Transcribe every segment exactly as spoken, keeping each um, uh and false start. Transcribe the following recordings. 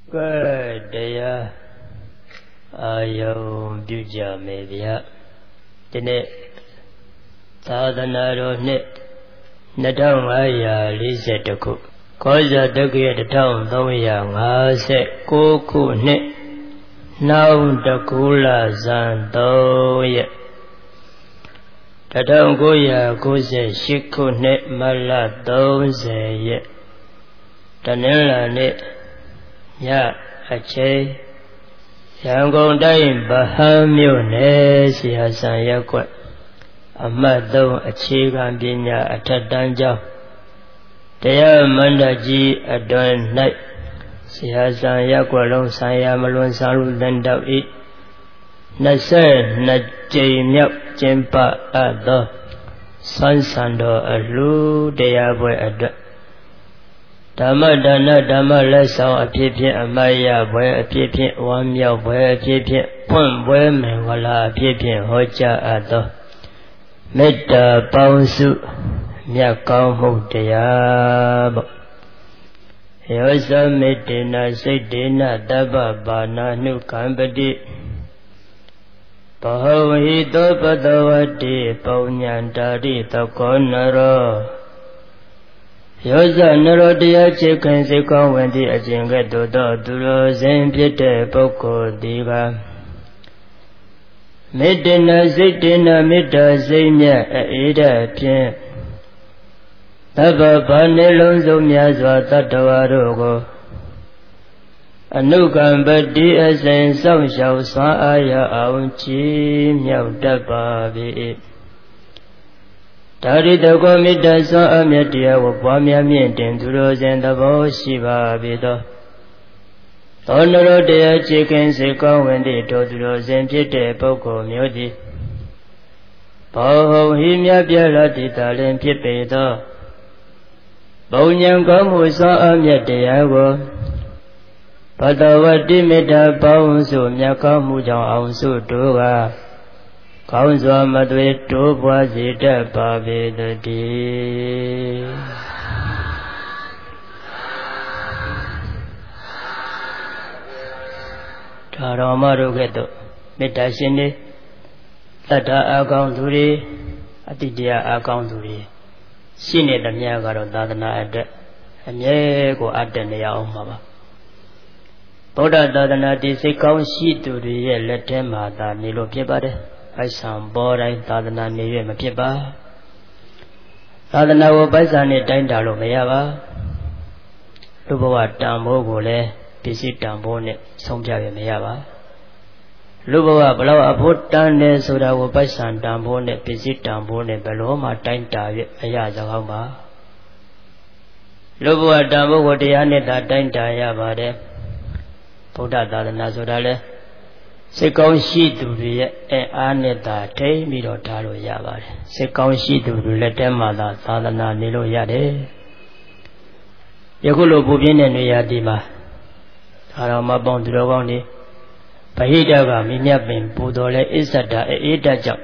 cái để ayau biểu giờ mẹ vía cho nên ta đã nói rồi nè nè trong ai à lý sẽ được cụ có giờ được cái được trong tôi à ngã sẽ cố cụ nè nào được cụ là gian tôi đã trong cô à cô sẽ ship cụ nè mà là tôi sẽ cho nên là nè nhà ở chơi yang công đây bà ham miêu nè si hà san ya quậy amma đâu ở chơi gan bên nhà ở thật đáng giàu để mình đã gì ở đoàn này si hà san ya quậy long san ya mà luôn san luôn lên đầu ít nè sẽ nè chơi miêu trên ba ở đó san san đó ở lu để ya quậy ở đó Dhamma dana dhamma lệ sao ở phía phía amaya bơi ở phía phía oan miao bơi ở phía phía phun bơi mình gọi là ở phía phía hỗ trợ ở đó metta bao su miao cao mục địa bộ hiểu sao metta na say dena dabba bana nu kambadi bảo hi to padawati bảo nhàn dari takonaro Yo sa naro diya che khen se kaung wen di a chin ke do do du ro sin phit de pukkho di ka Metti na sitte na metta sitte myat a ê dat phint Dabba ba ne long song myat swa tattva do ko Anukkambati a sin saung shao swan a ya aung chi myau tat pa bi Dari dago mita sa amyatiya wa pwamya myin tin tu ro sin thabo shi ba bi do Tho naro diya che khen se kaung wen di do tu ro sin phit de pukkho myo di Bao hong hi myat pya la ti ta lin phit pe do Bau nyan kaung mu sa amyatiya ko Padawati mita bao su myat kaung mu chang aung su do ka Kaung swa ma tuệ trố bua di đa ba bê đa đi Thà rò ma rô ghé tụ Mết đá xin đi Tát đá á kaung thú đi Á tì tì á kaung thú đi Xin nè đam nhá gà rô tá tà na á đá Á nhé cô á đá nè yá ông mà bà Bố đá tá tà na tì sĩ kaung xí tụ đi yé lết thé mà tá nì lô phía bà đá Bái sàng bó đánh tá tà na nè yuệ mà phía bà Tá tà na vô bái sàng nè đánh đá lô mẹ yá bà Lúc bố bà tạm bố cô lê Bí sĩ tạm bố nè Xong phía yuệ mẹ yá bà Lúc bố bà bà lâu á bố tán nè Sô đá vô bái sàng tạm bố nè Bí sĩ tạm bố nè bà lô mà đánh đá yuệ mẹ yá giang hông bà Lúc bố bà tạm bố cô tì yá nè tá đánh đá yá bà đê Bố đá tá tà na sô đá lê Sẽ kaung shi tu ri ye e a ne ta thai mi ro tha lo ya ba de Sẽ kaung shi tu ri let te ma ta sa thana ne lo ya de Yakhu lo pu pyin ne nwe ya ti ma Tha raw ma paung tu ro kaung ni Pahita ka mi myat pin pu to le Issatta e ê tat chaung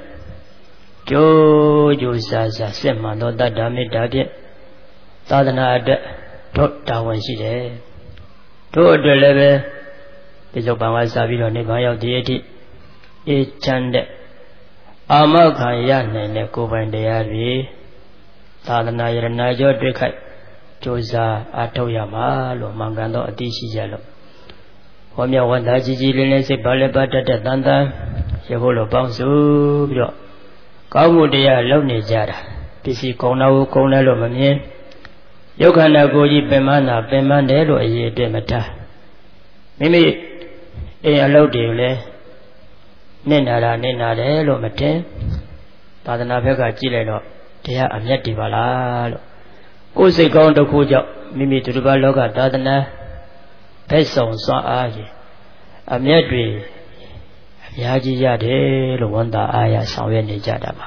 Kyo kyo sa sa sit man tho tat tha metta phint Tha thana atwat thot ta wan shi de Thot atwat le be Bí sốc bang wá sa bí lo nibbān yauk ti ati ê chan de Āma khan ya nain de ko pain taya twi Thādana yarana jo twit khai Chō sa ā thok ya ma lo mang kan tho a ti shi ja lo Hwa myat wan tha chi chi lin lin sit ba le ba tat tat tan tan Yakhu lo paung su bí lo Kaung mu taya lauk ne ja da Bí si kaung na wo kaung le lo ma myin Yauk khanda ko ji pin man na pin man de lo a ye twit ma tha Mī mī Ê a lâu điều lê Nên nà ra nên nà đế lộ mà thế Tá tà na phép gà chi lệ lộ Thế á ảm nhất đi bà lá lộ Cô sĩ con đô khu chọc Mì mì tù tù bà lô gà tá tà na Phép sống xoa á gì Ảm nhất đi Ảm nhá chi ya đế lộ vân ta á ya sáng viên đi cha đà bà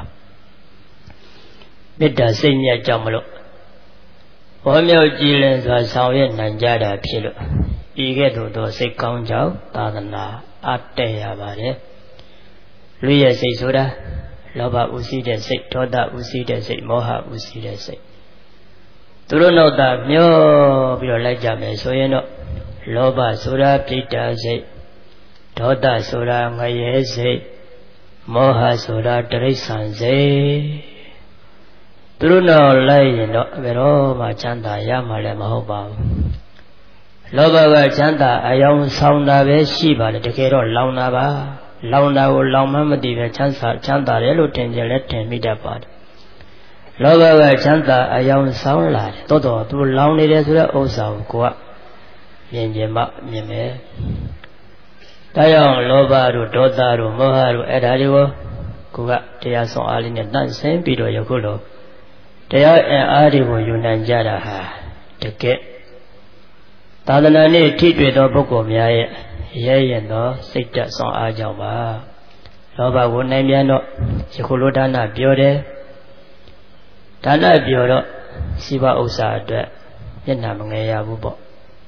Mít đà sinh nhá chồng mà lộ Hwa myau chi lin xoa sáng viên nàn cha đà phía lộ Ý ghé thủ tố sĩ công cháu Tá tà na át tê ya bà đế Lui ya sĩ số đá Lo bā u sĩ đế sĩ Tho ta u sĩ đế sĩ Mo ha u sĩ đế sĩ Tu rō nō ta myō Bí rō lai chā mē sō yen nō လောဘဆိုတာပြိတ္တာစိတ်ဒေါသဆိုတာငရဲစိတ်မောဟဆိုတာတိရစ္ဆာန်စိတ်သူတို့တော့လိုက်ရင်တော့ဘယ်တော့မှချမ်းသာရမှာလည်းမဟုတ်ပါဘူးလောဘကချမ်းသာအယောင်ဆောင်တာပဲရှိပါလေတကယ်တော့လောင်တာပါလောင်တာကိုလောင်မှမသိပဲချမ်းသာချမ်းသာတယ်လို့ထင်ကြလဲထင်မိတတ်ပါတယ်လောဘကချမ်းသာအယောင်ဆောင်လာတယ်တိုးတော့သူလောင်နေတယ်ဆိုတဲ့ဥစ္စာကိုကိုကမြင်ကြမှမြင်မယ်ဒါကြောင့်လောဘတို့ဒေါသတို့မောဟတို့အဲ့ဒါတွေကိုကိုကတရားဆောင်အားလေးနဲ့တန့်ဆင်းပြီးတော့ယခုလိုတရားအင်အားတွေကိုယူနိုင်ကြတာဟာတကယ်သာသနာ့နေ့ထိတွေ့သောပုဂ္ဂိုလ်များရဲ့ရဲရင်သောစိတ်ဓာတ်ဆောင်အားကြောင့်ပါလောဘကိုနိုင်ပြန်တော့ယခုလိုဒါနပြောတယ်ဒါနပြောတော့စီးပွားဥစ္စာအတွက်မျက်နှာမငယ်ရဘူးပေါ့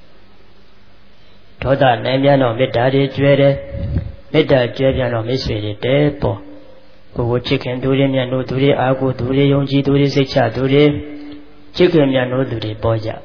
ဒေါသနိုင်ပြန်တော့မေတ္တာတွေကျွဲတယ်မေတ္တာကျွဲပြန်တော့မိတ်ဆွေတွေတဲပေါ့ကိုယ်ကိုချစ်ခင်သူတွေမြတ်လို့သူတွေအားကိုသူတွေယုံကြည်သူတွေစိတ်ချသူတွေချစ်ခင်မြတ်လို့သူတွေပေါ်ကြ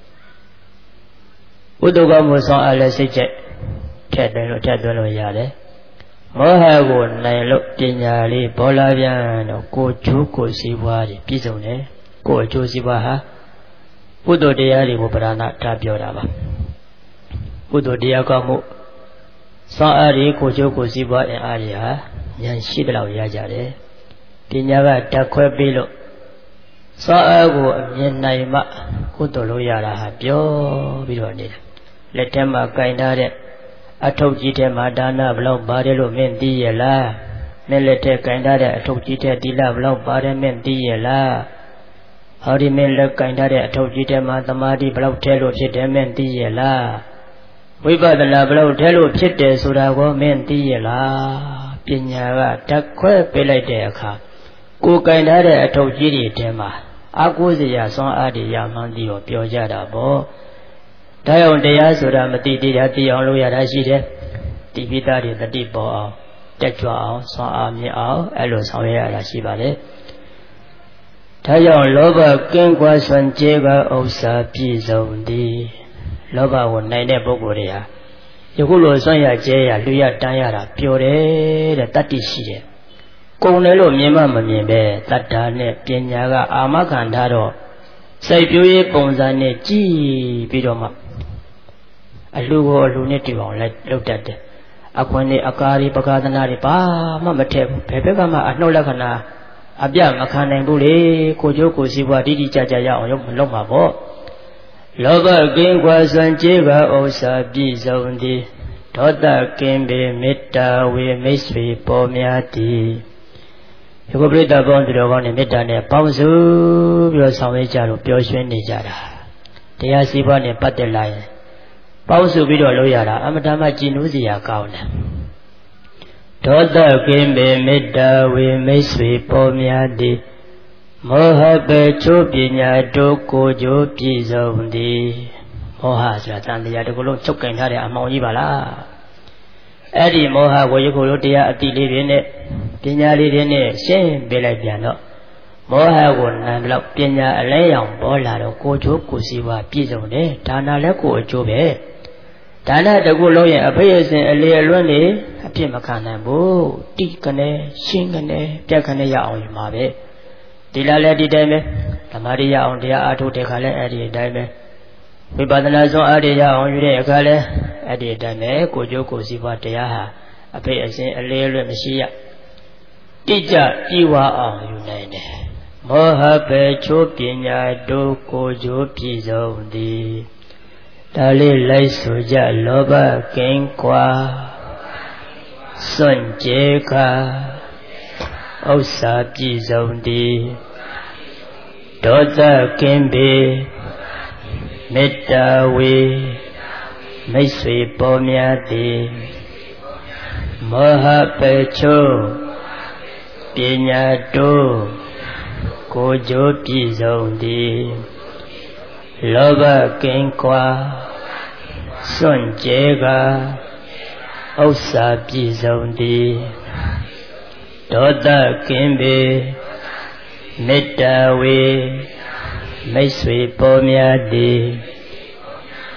ဥဒ္ဒကမှုဆောင်အားလည်းစိတ်ချက်ထက်တယ်လို့ထက်သွင်းလို့ရတယ်မောဟကိုနိုင်လို့ပညာလေးပေါ်လာပြန်တော့ကိုကျိုးကိုစီးပွားတွေပြည့်စုံတယ်ကိုအကျိုးစီးပွားဟာကုသိုလ်တရားတွေကိုပဓာနာထားပြောတာပါကုသိုလ်တရားကောင်းမှုဆောင်အားတွေကိုကျိုးကိုစီးပွားအင်အားတွေဟာဉာဏ်ရှိတဲ့လောက်ရကြတယ်ပညာကဓာတ်ခွဲပြီးလို့ဆောင်အားကိုအမြင်နိုင်မှကုသိုလ်လို့ရတာဟာပြောပြီးတော့နေတာလက်ထဲမှာကင်ထားတဲ့အထုပ်ကြီးထဲမှာဒါနဘလောက်ပါတယ်လို့မင်းသိရဲ့လားမင်းလက်ထဲကင်ထားတဲ့အထုပ်ကြီးထဲသီလဘလောက်ပါတယ်မင်းသိရဲ့လားဟောဒီမင်းလက်ကင်ထားတဲ့အထုပ်ကြီးထဲမှာသမာဓိဘလောက်ထဲလို့ဖြစ်တယ်မင်းသိရဲ့လားဝိပဿနာဘလောက်ထဲလို့ဖြစ်တယ်ဆိုတာကိုမင်းသိရဲ့လားပညာကဓာတ်ခွဲပေးလိုက်တဲ့အခါကိုကင်ထားတဲ့အထုပ်ကြီးတွေထဲမှာအာကိုးစရာစွမ်းအားတွေရမှန်းပြီးတော့ပြောကြတာပေါ့ဒါကြောင့်တရားဆိုတာမသိသေးတာသိအောင်လုပ်ရတာရှိတယ်တိပိသားတွေတတိပေါ်အောင်တက်ကြွအောင်စွမ်းအားမြင့်အောင်အဲ့လိုဆောင်ရွက်ရတာရှိပါလေဒါကြောင့်လောဘကင်းကွာစွန့်ကြဲကဥစ္စာပြည့်စုံသည်လောဘကိုနိုင်တဲ့ပုဂ္ဂိုလ်တွေဟာယခုလိုစွန့်ရကြဲရလူရတန်းရတာပျော်တယ်တဲ့တတ္တိရှိတယ်ကုန်တယ်လို့မြင်မှမမြင်ပဲတတ္တာနဲ့ပညာကအာမခံထားတော့စိတ်ပြိုးရေးပုံစံနဲ့ကြည်ပြီးတော့မှအလှကိုအလှနဲ့တူအောင်လဲလုပ်တတ်တယ်အခွင့်နဲ့အကာရီပကာသနာတွေဘာမှမထည့်ဘူးဘယ်ဘက်ကမှအနှုတ်လက္ခဏာအပြမခံနိုင်ဘူးလေကိုကျိုးကိုစီးပွားတိတိကျကျရအောင်လုပ်မှာပေါ့လောဘကင်းကွာစွန့်ကြဲကဥစ္စာပြည့်စုံသည်ဒေါသကင်းပေမေတ္တာဝေမိတ်ဆွေပေါ်များသည်ဒီကိုပြိတ္တပေါင်းသူတော်ကောင်းနဲ့မေတ္တာနဲ့ပေါင်းစုပြီးတော့ဆောင်ရွက်ကြလို့ပျော်ရွှင်နေကြတာတရားစီးပွားနဲ့ပတ်သက်လာရင်ပေါင်းစုပြီးတော့လုပ်ရတာအမတမကြည်နူးစရာကောင်းတယ်ဒေါသကင်းပေမေတ္တာဝေမိတ်ဆွေပေါ်များသည်မောဟပေချိုးပညာတို့ကိုကြိုးပြည့်စုံသည်မောဟဆိုတာတန်တရားတစ်ခုလုံးချုပ်ကင်ထားတဲ့အမောင်ကြီးပါလားအဲ့ဒီမောဟကိုယခုလိုတရားအတိလေးတွေနဲ့ပညာလေးတွေနဲ့ရှင်းပေးလိုက်ပြန်တော့မောဟကိုနိုင်ဘလောက်ပညာအလဲရောင်ပေါ်လာတော့ကိုချိုးကိုစီဝါပြည့်စုံတယ်ဒါနာလည်းကိုအကျိုးပဲဒါနတကူလုံးရဲ့အဖေအစဉ်အလေအလွန်းနေအပြစ်မခံနိုင်ဘူးတိကနေရှင်းကနေပြက်ကနေရအောင်ယူမှာပဲဒီလားလည်းဒီတိုင်းပဲဓမ္မရိယအောင်တရားအားထုတ်တဲ့ခါလဲအဲ့ဒီအတိုင်းပဲဝိပဿနာစွမ်းအားတွေရအောင်ယူတဲ့အခါလဲအဲ့ဒီအတိုင်းပဲကိုကျိုးကိုစီပွားတရားဟာအဖေအစဉ်အလေအလွန်းမရှိရတိကျပြီးဝအောင်ယူနိုင်တယ်မောဟပေချိုးပညာတို့ကိုကျိုးပြည့်စုံသည်ဒါလေးလိုက်ဆိုကြလောဘကင်းကွာစွန့်ကြဲကဥစ္စာပြည့်စုံသည်ဒေါသကင်းပေမေတ္တာဝေမိတ်ဆွေပေါ်များသည်မောဟပေချိုးပညာတို့ကိုကြိုးပြည့်စုံသည်လောဘကင်းကွာစွန့်ကြဲကဥစ္စာပြည့်စုံသည်ဒေါသကင်းပေမေတ္တာဝေမိတ်ဆွေပေါ်များသည်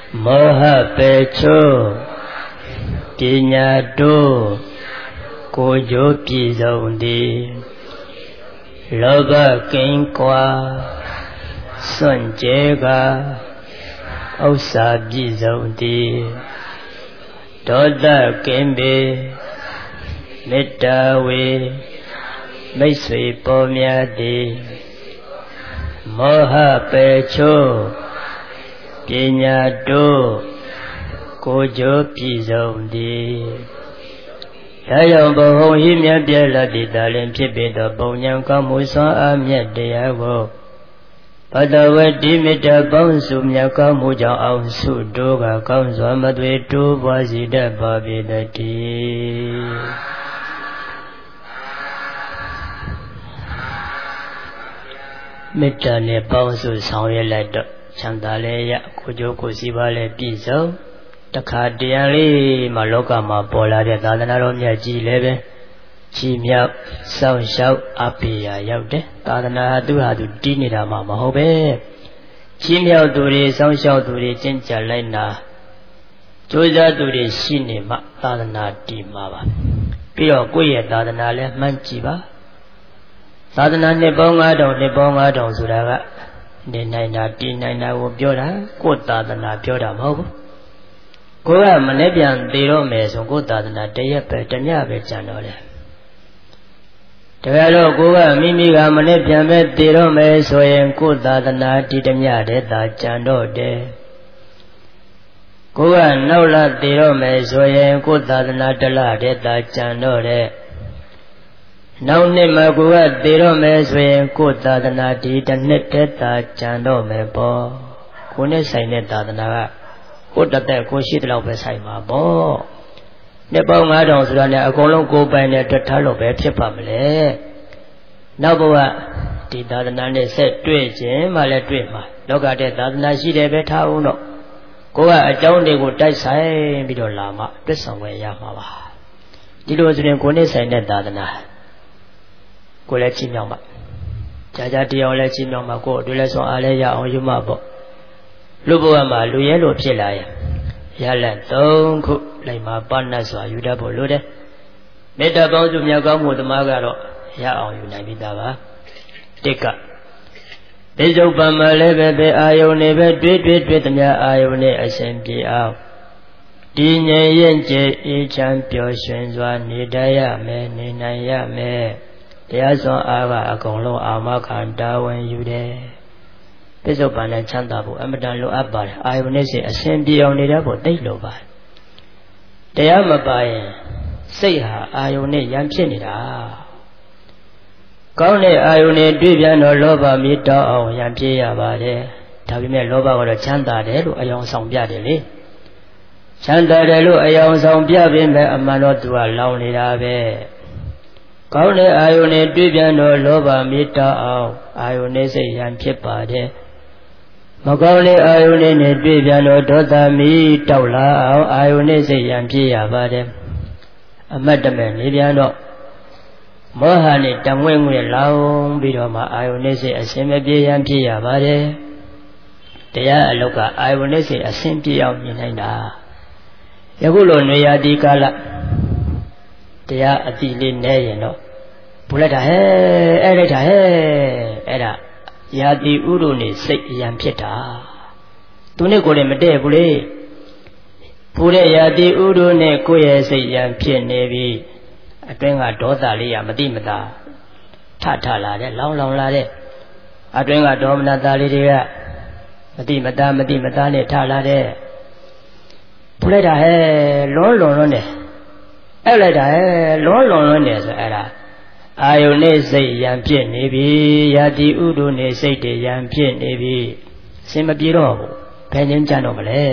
မောဟပေချိုးပညာတို့ကိုယ်ကျိုးပြည့်စုံသည်လောဘကင်းကွာစွန့်ကြဲကဥစ္စာပြည့်စုံသည်ဒေါသကင်းပေမေတ္တာဝေမိတ်ဆွေပေါ်များသည်မောဟပေချိုးပညာတို့ကိုယ်ကျိုးပြည့်စုံသည်ဒါကြောင့်ဘုံဟိမြတ်ပြလတ်တည်တာလင်ဖြစ်ပေသောပုံညာကောင်းမှုစွမ်းအားမြတ်တရားကိုဘဒဝတိမေတ္တာပေါင်းစုမြတ်ကောင်းမှုကြောင့်အောင်စုတို့ကကောင်းစွာမသွေတိုးပွားစေတတ်ပါပေတည်းမေတ္တာနဲ့ပေါင်းစုဆောင်ရွက်လိုက်တော့ချမ်းသာလဲရကိုကြိုးကိုစီပါလဲပြည့်စုံတခါတရံလေးမှာလောကမှာပေါ်လာတဲ့သာသနာတော်မြတ်ကြီးလည်းပဲချီးမြှောက်စောင့်ရှောက်အပိယာရောက်တယ်သာသနာသူဟာသူတီးနေတာမှမဟုတ်ပဲချီးမြှောက်သူတွေစောင့်ရှောက်သူတွေကျင့်ကြံလိုက်နာကြိုးစားသူတွေရှိနေမှသာသနာတည်မှာပါပြီးတော့ကိုယ့်ရဲ့သာသနာလည်းမှန်းကြည့်ပါသာသနာနှစ်ပေါင်း၅ထောင်နှစ်ပေါင်း၅ထောင်ဆိုတာကနေနိုင်တာတည်နိုင်တာကိုပြောတာကိုယ့်သာသနာပြောတာမဟုတ်ဘူးကိုယ်ကမနေ့ပြန်သေတော့မယ်ဆိုကိုယ်သာသနာတရက်ပဲတညပဲကြံတော့တယ်တကယ်တော့ကိုယ်ကမိမိကမနေ့ပြန်ပဲသေတော့မယ်ဆိုရင်ကိုယ်သာသနာဒီတညတည်းသာကြံတော့တယ်ကိုယ်ကနောက်လာသေတော့မယ်ဆိုရင်ကိုယ်သာသနာတလတည်းသာကြံတော့တယ်နောက်နှစ်မှာကိုယ်ကသေတော့မယ်ဆိုရင်ကိုယ်သာသနာဒီတစ်နှစ်တည်းသာကြံတော့မယ်ပေါ့ကိုယ်နဲ့ဆိုင်တဲ့သာသနာကကိုယ်တသက်ကိုရှိတဲ့လောက်ပဲဆိုင်မှာပေါ့နှစ်ပေါင်း၅ထောင်ဆိုတာနဲ့အကုန်လုံးကိုယ်ပိုင်နဲ့တွတ်ထားလို့ပဲဖြစ်ပါမလဲနောက်ဘဝဒီသာသနာနဲ့ဆက်တွေ့ခြင်းမှလည်းတွေ့မှာလောကတဲ့သာသနာရှိတယ်ပဲထားအောင်တော့ကိုယ်ကအကြောင်းတွေကိုတိုက်ဆိုင်ပြီးတော့လာမှတွတ်ဆောင်ဝယ်ရမှာပါဒီလိုဆိုရင်ကိုယ်နဲ့ဆိုင်တဲ့သာသနာကိုယ်လည်းချီးမြှောက်မှာကြာကြာတရားလည်းချီးမြှောက်မှာကိုယ်တို့လည်းဆောင်အားလည်းရအောင်ယူမှာပေါ့လူဘဝမှာလူရဲလို့ဖြစ်လာရင်ရလက်သုံးခုလိုက်မှာပါဏတ်စွာယူတတ်ဖို့လိုတယ်မေတ္တာပေါင်းစုမြောက်ကောင်းမှုသမားကတော့ရအောင်ယူနိုင်ပြီသားပါတစ်ကပိစုပ္ပံမှာလည်းပဲပဲအာယုန်နဲ့ပဲတွေ့တွေ့တွေ့သမျှအာယုန်နဲ့အရှင်ပြေအောင်တည်ငြိမ်ရင်ကျေအေးချမ်းပျော်ရွှင်စွာနေတတ်ရမယ်နေနိုင်ရမယ်တရားစွမ်းအားကအကုန်လုံးအာမခံတာဝန်ယူတယ်ပိစုပ္ပန်နဲ့ချမ်းသာဖို့အမတန်လိုအပ်ပါတယ်အာယုန်နဲ့စိတ်အစဉ်ပြေအောင်နေတတ်ဖို့သိလိုပါတယ်တရားမပါရင်စိတ်ဟာအာယုန်နဲ့ရံဖြစ်နေတာကောင်းတဲ့အာယုန်နဲ့တွေ့ပြန်တော့လောဘမြေတောက်အောင်ရံဖြစ်ရပါတယ်ဒါပေမဲ့လောဘကတော့ချမ်းသာတယ်လို့အယောင်ဆောင်ပြတယ်လေချမ်းသာတယ်လို့အယောင်ဆောင်ပြပြင်မဲ့အမှန်တော့သူကလောင်နေတာပဲကောင်းတဲ့အာယုန်နဲ့တွေ့ပြန်တော့လောဘမြေတောက်အောင်အာယုန်နဲ့စိတ်ရံဖြစ်ပါတယ်မကောင်းတဲ့အာယုန်နဲ့တွေ့ပြန်တော့ဒေါသမီးတောက်လာအောင်အာယုန်နဲ့စိတ်ရံဖြစ်ရပါတယ်အမတ်တမဲ့နေပြန်တော့မောဟနဲ့တမွေ့ငွေလောင်ပြီးတော့မှအာယုန်နဲ့စိတ်အစဉ်မပြေရန်ဖြစ်ရပါတယ်တရားအလုတ်ကအာယုန်နဲ့စိတ်အစဉ်ပြေအောင်မြင်နိုင်တာယခုလိုနေရာဒီကာလတရားအတိလေးနဲရင်တော့ဘုလိုက်တာဟဲ့အဲ့လိုက်တာဟဲ့အဲ့ဒါယာတိဥရုနေစိတ်အရန်ဖြစ်တာသူနဲ့ကိုယ်လည်းမတည့်ဘူးလေပူတဲ့ယာတိဥရုနဲ့ကိုယ့်ရဲ့စိတ်ရန်ဖြစ်နေပြီအတွင်းကဒေါသလေးရမတိမတာထထလာတဲ့လောင်လောင်လာတဲ့အတွင်းကဒေါမနတာလေးတွေကမတိမတာမတိမတာနဲ့ထလာတဲ့ပူလိုက်တာဟဲ့လွန်လွန်လွန်းတယ်အဲ့လိုက်တာဟဲ့လွန်လွန်လွန်းတယ်ဆိုအဲ့ဒါအာယုန်နဲ့စိတ်ရံဖြစ်နေပြီယာတိဥဒုနဲ့စိတ်တွေရံဖြစ်နေပြီစင်မပြေတော့ဘူးဘယ်ငင်းကြတော့မလဲ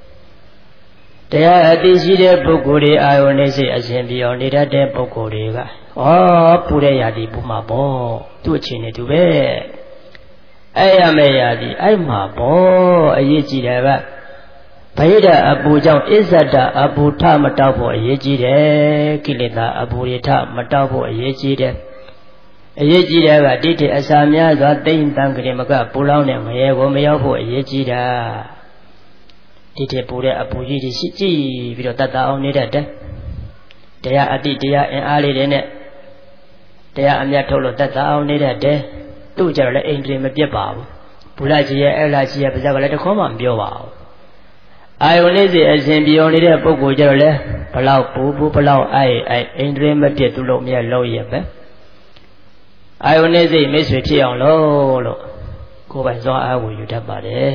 တရားအသိရှိတဲ့ပုဂ္ဂိုလ်တွေအာယုန်နဲ့စိတ်အစဉ်ပြေအောင်နေတတ်တဲ့ပုဂ္ဂိုလ်တွေကဩပူတဲ့ယာတိပူမှာပေါ့သူ့အချင်းနဲ့သူပဲအဲ့ရမယ့်ယာတိအဲ့မှာပေါ့အရေးကြီးတယ်ကဗိဓာအပူကြောင့်အစ္ဆဒအပူထမတောက်ဖို့အရေးကြီးတယ်ကိလေသာအပူတွေထမတောက်ဖို့အရေးကြီးတယ်အရေးကြီးတယ်ကတိတိအစာများစွာတိမ့်တန်ကြင်မကပူလောင်းတဲ့ငရဲကိုမရောက်ဖို့အရေးကြီးတာဒဒီတဲ့ပူတဲ့အပူကြီးတွေရှိကြည့်ပြီးတော့တတ်တာအောင်နေတတ်တယ်တရားအတိတရားအင်အားလေးတွေနဲ့တရားအမြတ်ထုတ်လို့တတ်တာအောင်နေတတ်တယ်သူ့ကြတော့လည်းအိမ်တွေမပြတ်ပါဘူးဘုရားကြီးရဲ့အဲ့လာကြီးရဲ့ပါဇက်ကလည်းတခေါမှမပြောပါဘူးအာယုန်လေးစီအစဉ်ပြောင်းနေတဲ့ပုဂ္ဂိုလ်ကြတော့လေဘလောက်ပူပူဘလောက်အိုက်အိုက်အိမ်တွေမပြတ်သူလို့မြတ်လို့ရပဲအာယုန်လေးစီမိတ်ဆွေဖြစ်အောင်လို့လို့ကိုယ်ပိုင်စွမ်းအားကိုယူတတ်ပါတယ်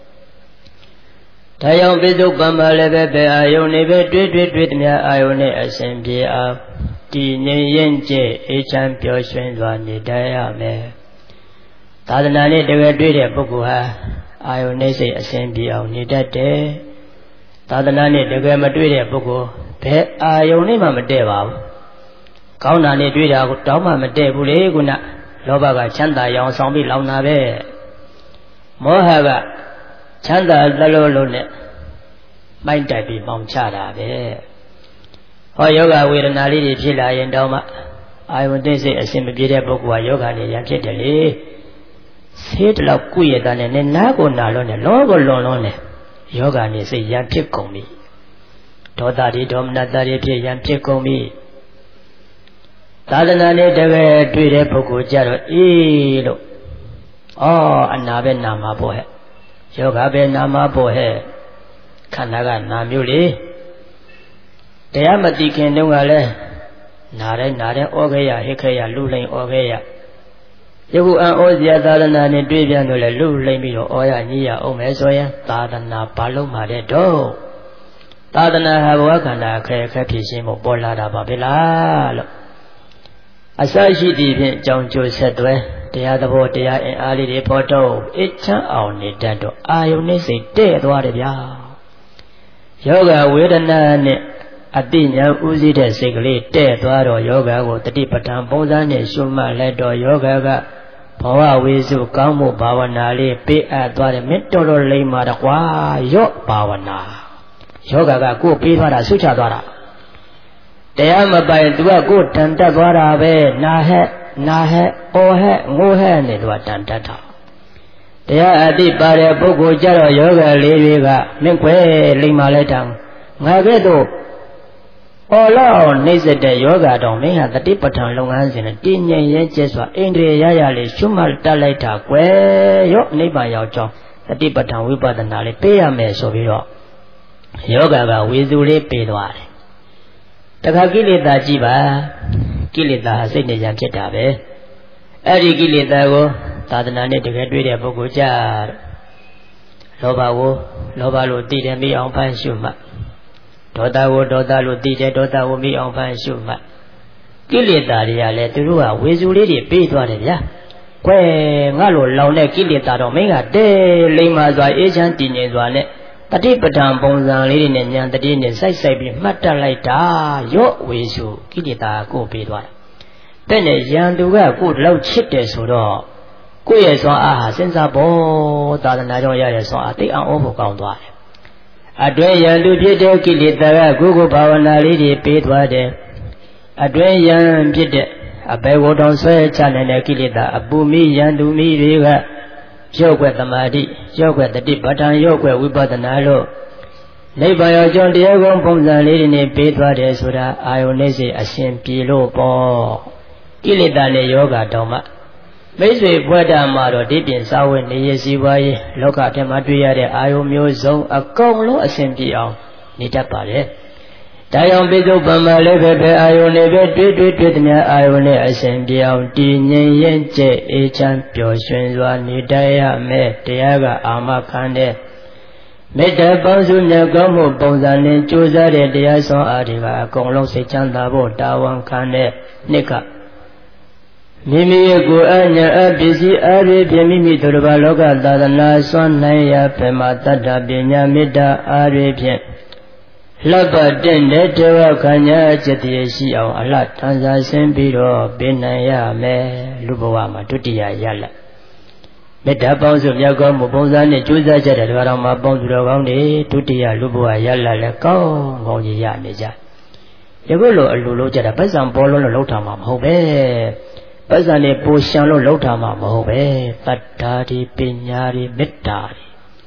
ဒါကြောင့်ပိစုပံပါလည်းပဲပဲအာယုန်နေပဲတွေးတွေးတွေးသမျှအာယုန်နဲ့အစဉ်ပြေအောင်တည်ငြိမ်ရင်ကျအေးချမ်းပျော်ရွှင်စွာနေတတ်ရမယ်သာသနာနဲ့တကယ်တွေ့တဲ့ပုဂ္ဂိုလ်ဟာအာယုန်နဲ့စိတ်အစဉ်ပြေအောင်နေတတ်တယ်သာသနာနဲ့တကယ်မတွေ့တဲ့ပုဂ္ဂိုလ်ဘယ်အာယုန်နဲ့မှမတည့်ပါဘူးကောင်းတာနဲ့တွေ့တာကိုတောင်းမှမတည့်ဘူးလေခုနလောဘကချမ်းသာရောင်ဆောင်ပြီးလောင်တာပဲမောဟကချမ်းသာသလိုလိုနဲ့မိုက်တိုက်ပြီးပေါင်ချတာပဲဟောယောဂဝေဒနာလေးတွေဖြစ်လာရင်တော့မှအာယုန်သိစိတ်အစဉ်မပြေတဲ့ပုဂ္ဂိုလ်ကယောဂနဲ့ရံဖြစ်တယ်လေဆေးတလောက်ကုရတဲ့နဲ့နားကိုနာလို့နဲ့လောကိုလွန်လွန်နဲ့ယောဂနဲ့စိတ်ရံဖြစ်ကုန်ပြီဒေါသတွေဒေါမနတာတွေဖြစ်ရံဖြစ်ကုန်ပြီသာသနာနဲ့တကယ်တွေ့တဲ့ပုဂ္ဂိုလ်ကြတော့အေးလို့အော်အနာပဲနာမှာပေါ့ဟဲ့ယောဂပဲနာမှာပေါ့ဟဲ့ခန္ဓာကနာမျိုးလေတရားမသိခင်တုန်းကလည်းနာတဲ့နာတဲ့ဩခေယဟိခေယလူလိန်ဩခေယယခုအံဩဇယသာသနာနဲ့တွေ့ပြန်တော့လေလူလိန်ပြီးတော့ဩရညည်းရအောင်မယ်ဆိုရင်သာသနာဘာလုံးပါတဲ့တော့သာသနာဟာဘဝခန္ဓာအခက်အခက်ဖြစ်ရှင်းဖို့ပေါ်လာတာပါပဲလားလို့အစရှိသည့်ဖြင့်အကြောင်းကျိုးဆက်သွဲတရားသဘောတရားအင်အားလေးတွေပေါ်တော့အချမ်းအောင်နေတတ်တော့အာယုန်နဲ့စိတ်တဲ့သွားတယ်ဗျာယောဂဝေဒနာနဲ့အတိညာဥစည်းတဲ့စိတ်ကလေးတဲ့သွားတော့ယောဂကိုတတိပဋ္ဌာန်ပုံစံနဲ့ရှုမှတ်လိုက်တော့ယောဂကဘဝဝိစုကောင်းမှုဘာဝနာလေးပေးအပ်သွားတယ်မင်းတော်တော်လိမ့်ပါတော့ကွာရော့ဘာဝနာယောဂကကိုယ်ပေးသွားတာဆုချသွားတာတရားမပိုင်သူကကိုယ်တန်တက်သွားတာပဲနာဟဲ့နာဟဲ့အော်ဟဲ့ငိုးဟဲ့နဲ့သူကတန်တက်တာတရားအတိပါတဲ့ပုဂ္ဂိုလ်ကြတော့ယောဂလေးတွေကမင်းခွဲလိမ့်ပါလဲတောင်ငါကဲ့သို့အော်လောက်နှိမ့်ဆက်တဲ့ယောဂတောင်မင်းဟာတတိပဋ္ဌာန်လုပ်ငန်းစဉ်နဲ့တည်ငြိမ်ရဲကျဲစွာအိန္ဒြေရရလေးရှုမှတ်တက်လိုက်တာကွယ်ရော့နိဗ္ဗာန်ရောက်ကြောင်းတတိပဋ္ဌာန်ဝိပဿနာလေးပေးရမယ်ဆိုပြီးတော့ယောဂကဝေစုလေးပေးသွားတယ်တခါကိလေသာကြည့်ပါကိလေသာဟာစိတ်နဲ့ရံဖြစ်တာပဲအဲ့ဒီကိလေသာကိုသာသနာနဲ့တကယ်တွေ့တဲ့ပုဂ္ဂိုလ်ကြလောဘကိုလောဘလို့သိတယ်မိအောင်ဖန်ရှုမှတ်ဒေါသကိုဒေါသလို့သိတယ်ဒေါသကိုမိအောင်ဖန်ရှုမှတ်ကိလေသာတွေကလည်းသူတို့ကဝေစုလေးတွေပေးသွားတယ်ဗျာကွယ်ငါလိုလောင်တဲ့ကိလေသာတော့မင်းကတဲလိမ္မာစွာအေးချမ်းတည်ငြိမ်စွာနဲ့တတိပဋ္ဌာန်ပုံစံလေးတွေနဲ့ဉာဏ်တတိနဲ့စိုက်စိုက်ပြီးမှတ်တတ်လိုက်တာရော့ဝေစုကိလေသာကိုပေးသွားတယ်တဲ့နဲ့ယံသူကကိုယ်လောက်ချစ်တယ်ဆိုတော့ကိုယ့်ရဲ့စွမ်းအားဟာစဉ်းစားဖို့သာသနာကြောင့်ရတဲ့စွမ်းအားသိအောင်ဩဖို့ကောင်းသွားတယ်အတွင်းယံသူဖြစ်တဲ့ကိလေသာကကိုယ်ကိုဘာဝနာလေးတွေပေးသွားတယ်အတွင်းယံဖြစ်တဲ့အဘယ်ကိုတောင်ဆွဲချနိုင်တဲ့ကိလေသာအပူမိယံသူမိတွေကရော့ွက်သမာဓိရော့ွက်တတိပဋ္ဌာန်ရော့ွက်ဝိပဿနာလို့နိဗ္ဗာန်ရောက်ကြောင်းတရားကုန်းပုံစံလေးတွေနဲ့ပေးသွားတယ်ဆိုတာအာယုန်နဲ့စိတ်အရှင်ပြေလို့ပေါ့ကိလေသာနဲ့ယောဂတောင်မှမိတ်ဆွေဘွဲ့တာမှာတော့ဒီပြင်စာဝင်နေရစီပွားရေးလောကထဲမှာတွေ့ရတဲ့အာယုန်မျိုးစုံအကုန်လုံးအရှင်ပြေအောင်နေတတ်ပါတယ်ဒါကြောင့်ပိဿုပံမှာလည်းပဲပဲအာယုန်နဲ့ပဲတွေ့တွေ့တွေ့တဲ့များအာယုန်နဲ့အရှင်ပြေအောင်တည်ငြိမ်ရင်ကျဲအေးချမ်းပျော်ရွှင်စွာနေတတ်ရမယ်တရားကအာမခံတဲ့မေတ္တာပေါင်းစုမြတ်ကောင်းမှုပုံစံနဲ့ကြိုးစားတဲ့တရားဆောင်အားတွေကအကုန်လုံးစိတ်ချမ်းသာဖို့တာဝန်ခံတဲ့နှစ်ကမိမိရဲ့ကိုယ်အညာအပစ္စည်းအားဖြင့်မိမိတို့တစ်ပါးလောကသာသနာစွမ်းနိုင်ရာဖမတတ္တပညာမေတ္တာအားဖြင့်လှပတဲ့တဲ့တဝခဏจิตရရှိအောင်အလှထမ်းစားဆင်းပြီးတော့ပေးနိုင်ရမယ်လူဘဝမှာဒုတိယရလမေတ္တာပေါင်းစုမြောက်ကောင်းမှုပုံစံနဲ့ကြိုးစားကြတဲ့တရားတော်မှာပေါင်းသူတော်ကောင်းတွေဒုတိယလူဘဝရလလည်းကောင်းကောင်းကြီးရနေကြယခုလိုအလိုလိုကြတာပစ္စံပေါ်လုံးလို့လှုပ်ထားမှာမဟုတ်ပဲပစ္စံနဲ့ပူရှံလို့လှုပ်ထားမှာမဟုတ်ပဲတတ္တာဒီပညာဒီမေတ္တာဒီအ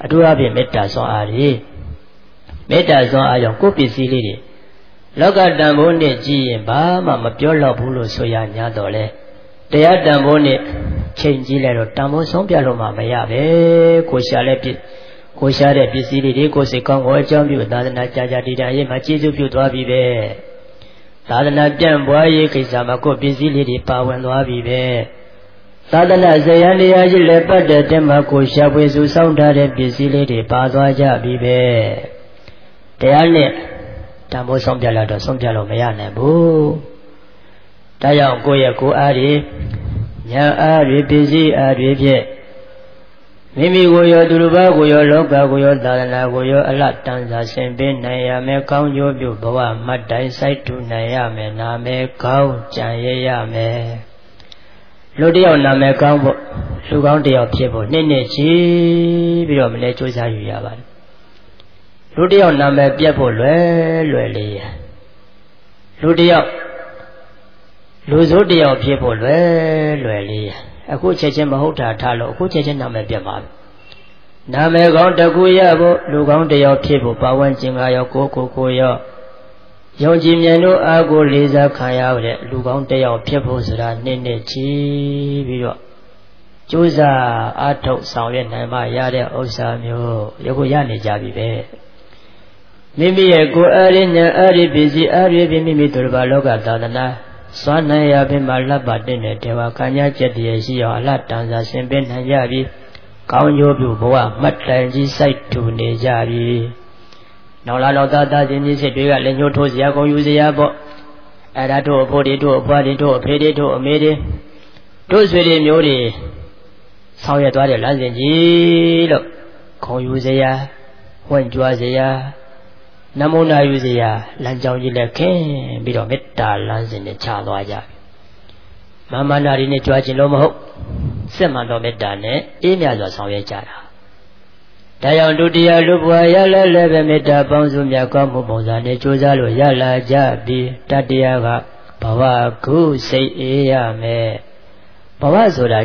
အထူးအဖြင့်မေတ္တာစွမ်းအားတွေမေတ္တာစွမ်းအားကြောင့်ကိုယ်ပစ္စည်းလေးတွေလောကတန်ဖိုးနဲ့ကြည့်ရင်ဘာမှမပြောတော့ဘူးလို့ဆိုရညာတော့လေတရားတန်ဖိုးနဲ့ချိန်ကြည့်လိုက်တော့တန်ဖိုးဆုံးပြလို့မှမရပဲကိုရှာလဲပြကိုရှာတဲ့ပစ္စည်းတွေကိုစိတ်ကောင်းကိုအကြောင်းပြုသာသနာကြာကြာတည်တံ့ရေးမှာကျေးဇူးပြုသွားပြီပဲသာသနာပြန့်ပွားရေးကိစ္စမှာကိုပစ္စည်းလေးတွေပါဝင်သွားပြီပဲသာသနာဇယံတရားကြီးလည်းပတ်တဲ့တက်မှာကိုရှာဖွေစုဆောင်းထားတဲ့ပစ္စည်းလေးတွေပါသွားကြပြီပဲတရားနဲ့တန်ဖိုးဆုံးပြလာတော့ဆုံးပြလို့မရနိုင်ဘူးဒါကြောင့်ကိုယ့်ရဲ့ကိုယ်အားတွေဉာဏ်အားတွေပစ္စည်းအားတွေဖြင့်မိမိကိုယ်ရောသူတစ်ပါးကိုရောလောကကိုရောသာသနာကိုရောအလတ်တန်စာဆင်ပေးနိုင်ရမယ်ကောင်းကျိုးပြုဘဝမှတ်တိုင်းစိုက်ထူနိုင်ရမယ်နာမည်ကောင်းကြံရရမယ်လူတယောက်နာမည်ကောင်းဖို့လူကောင်းတယောက်ဖြစ်ဖို့နှစ်နှစ်ချီပြီးတော့မလဲကြိုးစားယူရပါတယ်လူတယောက်နာမည်ပြတ်ဖို့လွယ်လွယ်လေးရလူတယောက်လူစိုးတယောက်ဖြစ်ဖို့လွယ်လွယ်လေးရအခုချက်ချင်းမဟုတ်တာထားလို့အခုချက်ချင်းနာမည်ပြတ်ပါပြီနာမည်ကောင်းတစ်ခုရဖို့လူကောင်းတယောက်ဖြစ်ဖို့ပါဝင်ခြင်းကရောကိုကိုကိုရောယုံကြည်မြင်တို့အားကိုလေးစားခံရတဲ့လူကောင်းတယောက်ဖြစ်ဖို့ဆိုတာနှစ်နှစ်ချီပြီးတော့ကြိုးစားအားထုတ်ဆောင်ရွက်နိုင်မှရတဲ့ဥစ္စာမျိုးယခုရနေကြပြီပဲမိမိရဲ့ကိုယ်အားရဉာဏ်အားရပစ္စည်းအားရပြီးမိမိတို့ဘာလောကသာသနာစွမ်းနိုင်ရပြီးမှလှပ်ပါတဲ့တေဝခံညာချက်တည်းရှိအောင်အလတ်တန်စာဆင်ပေးနိုင်ကြပြီကောင်းကျိုးပြုဘဝမှတ်တိုင်ကြီးစိုက်ထူနေကြပြီနောက်လာတော့သာသာချင်းကြီးစစ်တွေကလည်းညှို့ထိုးစရာကုန်ယူစရာပေါ့အဲ့ဒါတို့အဖို့တွေတို့အဖွားတွေတို့အဖေတွေတို့အမေတွေတို့ဆွေတွေမျိုးတွေဆောင်ရွက်သွားတဲ့လမ်းစဉ်ကြီးလို့ခုံယူစရာဝင့်ကြွားစရာနမုနာယူစရာလမ်းကြောင်းကြီးလည်းခင်းပြီးတော့မေတ္တာလမ်းစဉ်နဲ့ခြားသွားကြပြီမာမနာရီနဲ့ကြွားခြင်းလို့မဟုတ်စစ်မှန်သောမေတ္တာနဲ့အေးမြစွာဆောင်ရွက်ကြတာဒါကြောင့်ဒုတိယလူဘဝရလဲလဲပဲမေတ္တာပေါင်းစုမြတ်ကောင်းမှုပုံစံနဲ့ကြိုးစားလို့ရလာကြပြီးတတိယကဘဝကုစိတ်အေးရမယ်ဘဝဆိုတာ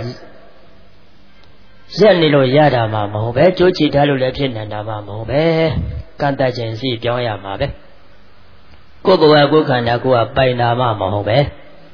ရက်နေလို့ရတာမှမဟုတ်ပဲကြိုးချထားလို့လည်းဖြစ်နေတာမှမဟုတ်ပဲကံတတ်ခြင်းစီပြောင်းရမှာပဲကိုယ်ဘဝကိုယ်ခန္ဓာကိုယ်ကပိုင်တာမှမဟုတ်ပဲ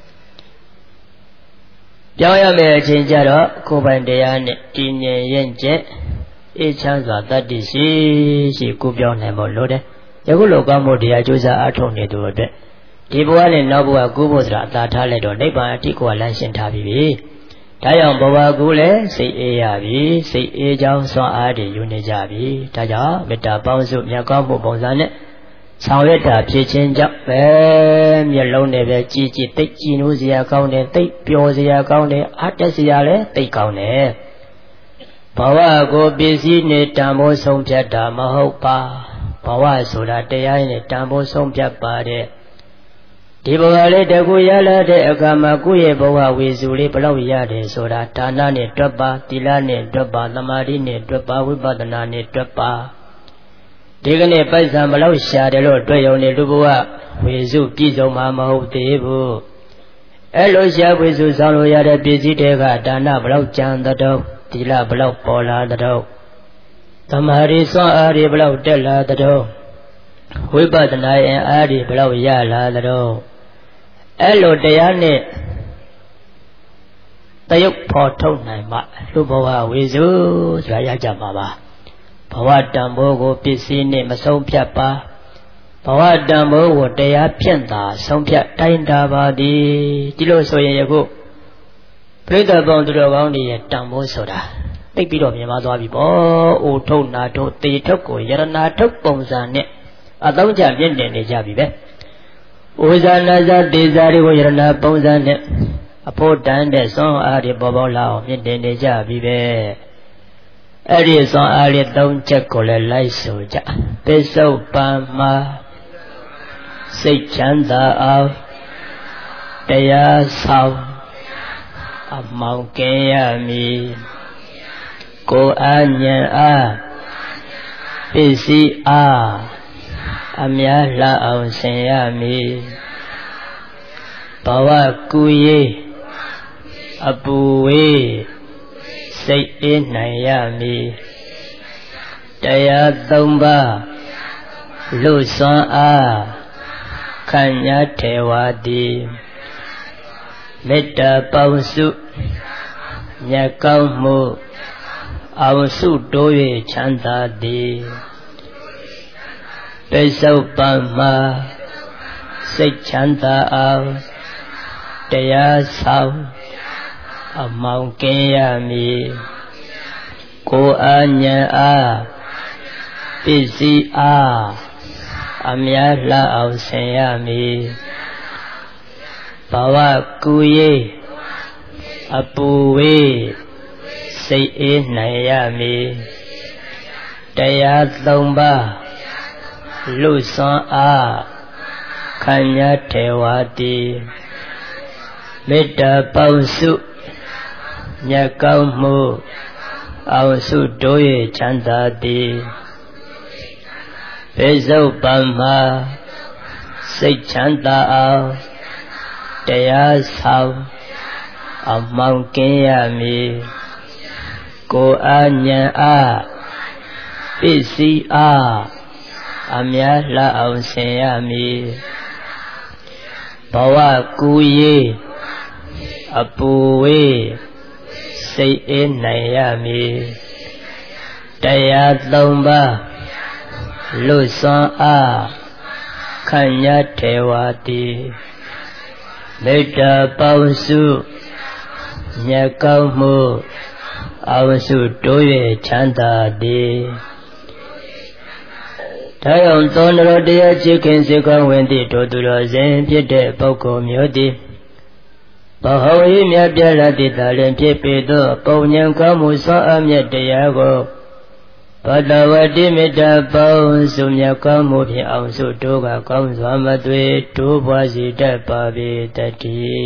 ပြောင်းရမယ့်အချိန်ကျတော့ကိုယ်ပိုင်တရားနဲ့တည်ငြိမ်ရင်ကျက်အေးချမ်းစွာတတ္တိရှိရှိကိုပြောင်းနိုင်ဖို့လိုတယ်ယခုလိုကောင်းမှုတရားကြိုးစားအားထုတ်နေသူအတွက်ဒီဘဝနဲ့နောက်ဘဝကိုယ်ဖို့ဆိုတာအသာထားလိုက်တော့နိဗ္ဗာန်အတိကိုလမ်းရှင်းထားပြီဒါကြောင့်ဘဝကူလည်းစိတ်အေးရပြီစိတ်အေးချောင်းစွမ်းအားတွေယူနေကြပြီဒါကြောင့်မေတ္တာပေါင်းစုမြတ်ကောင်းမှုပုံစံနဲ့ဆောင်ရွက်တာဖြစ်ခြင်းကြောင့်ပဲမျက်လုံးနဲ့ပဲကြည်ကြည်သိကြည်နိုးစရာကောင်းတယ်သိပျော်စရာကောင်းတယ်အားတက်စရာလည်းသိကောင်းတယ်ဘဝကိုပစ္စည်းနဲ့တန်ဖိုးဆုံးဖြတ်တာမဟုတ်ပါဘဝဆိုတာတရားနဲ့တန်ဖိုးဆုံးဖြတ်ပါတဲ့ဒီဘဝလေးတကူရလာတဲ့အခါမှာကိုယ့်ရဲ့ဘဝဝေစုလေးဘလောက်ရတယ်ဆိုတာဒါနနဲ့တွက်ပါသီလနဲ့တွက်ပါသမာဓိနဲ့တွက်ပါဝိပဿနာနဲ့တွက်ပါဒီကနေ့ပိုက်ဆံဘလောက်ရှာတယ်လို့တွေ့ရုံနဲ့လူဘဝဝေစုပြည့်စုံမှာမဟုတ်သေးဘူးအဲ့လိုရှာဝေစုဆောင်လို့ရတဲ့ပစ္စည်းတွေကဒါနဘလောက်ကြံတဲ့သီလဘလောက်ပေါ်လာတဲ့သမာဓိစွမ်းအားတွေဘလောက်တက်လာတဲ့ဝိပဿနာရဲ့အားတွေဘလောက်ရလာတဲ့အဲ့လိုတရားနဲ့တယုတ်ဖော်ထုတ်နိုင်မှလူဘဝဝေစုဆိုတာရကြမှာပါဘဝတန်ဖိုးကိုပစ္စည်းနဲ့မဆုံးဖြတ်ပါဘဝတန်ဖိုးကိုတရားဖြင့်သာဆုံးဖြတ်တိုင်းတာပါသည်ဒီလိုဆိုရင်ယခုပြိဿပေါင်းသူတော်ကောင်းတွေရဲ့တန်ဖိုးဆိုတာသိပြီးတော့မြင်မသွားပြီပေါ့အိုထုတ်နာထုတ်တေထုတ်ကိုယရနာထုတ်ပုံစံနဲ့အသုံးချမြင့်တင်နေကြပြီပဲဥဇာနာဇာတေဇာတွေကိုယရနာပုံစံနဲ့အဖို့တန်တဲ့စွမ်းအားတွေပေါ်ပေါ်လာအောင်မြင့်တင်နေကြပြီပဲအဲ့ဒီစွမ်းအားလေးသုံးချက်ကိုလည်းလိုက်ဆိုကြပစ္စုပန်မှာစိတ်ချမ်းသာအောင်တရားဆောင်အမောင်ကင်းရမည်ကိုယ်အားဉာဏ်အားပစ္စည်းအားအများလှအောင်ဆင်ရမည်ဘဝကူရေးအပူဝေးစိတ်အေးနိုင်ရမည်တရားသုံးပါးလူစွမ်းအားခံရထေဝတိမေတ္တာပေါင်းစုမြတ်ကောင်းမှုအောင်စုတိုး၍ချမ်းသာသည်ပိစုပန်မှာစိတ်ချမ်းသာအောင်တရားဆောင်အမောင်ကင်းရမည်ကိုယ်အားဉာဏ်အားပစ္စည်းအားအများလှအောင်ဆင်ရမည်ဘဝကူရေးအပူဝေးစိတ်အေးနိုင်ရမည်တရားသုံးပါးလူစွမ်းအားခံရထေဝတိမေတ္တာပေါင်းစုမြတ်ကောင်းမှုအောင်စုတိုး၍ချမ်းသာသည်ပိစုပန်မှာစိတ်ချမ်းသာအောင်တရားဆောင်အမောင်ကင်းရမည်ကိုယ်အားဉာဏ်အားပစ္စည်းအားအများလှအောင်ဆင်ရမည်ဘဝကူရေးအပူဝေးစိတ်အေးနိုင်ရမည်တရားသုံးပါးလူစွမ်းအားခံရထေဝတိမေတ္တာပေါင်းစုမြတ်ကောင်းမှုအောင်စုတိုး၍ချမ်းသာသည်ဒါကြောင့်သောနရောတရားချစ်ခင်စေကောင်းဝင်သည့်တို့သူတော်စင်ဖြစ်တဲ့ပုဂ္ဂိုလ်မျိုးသည်ဘဟောဤမြတ်ပြရတ္တိတာလည်းဖြစ်ပေသောပုံဉ္ဇဉ်ကောင်းမှုစွမ်းအားမြတ်တရားကိုဘဒဝတိမေတ္တာပေါင်းစုမြတ်ကောင်းမှုဖြင့်အောင်စုတို့ကကောင်းစွာမသွေတိုးပွားစေတတ်ပါပေတည်း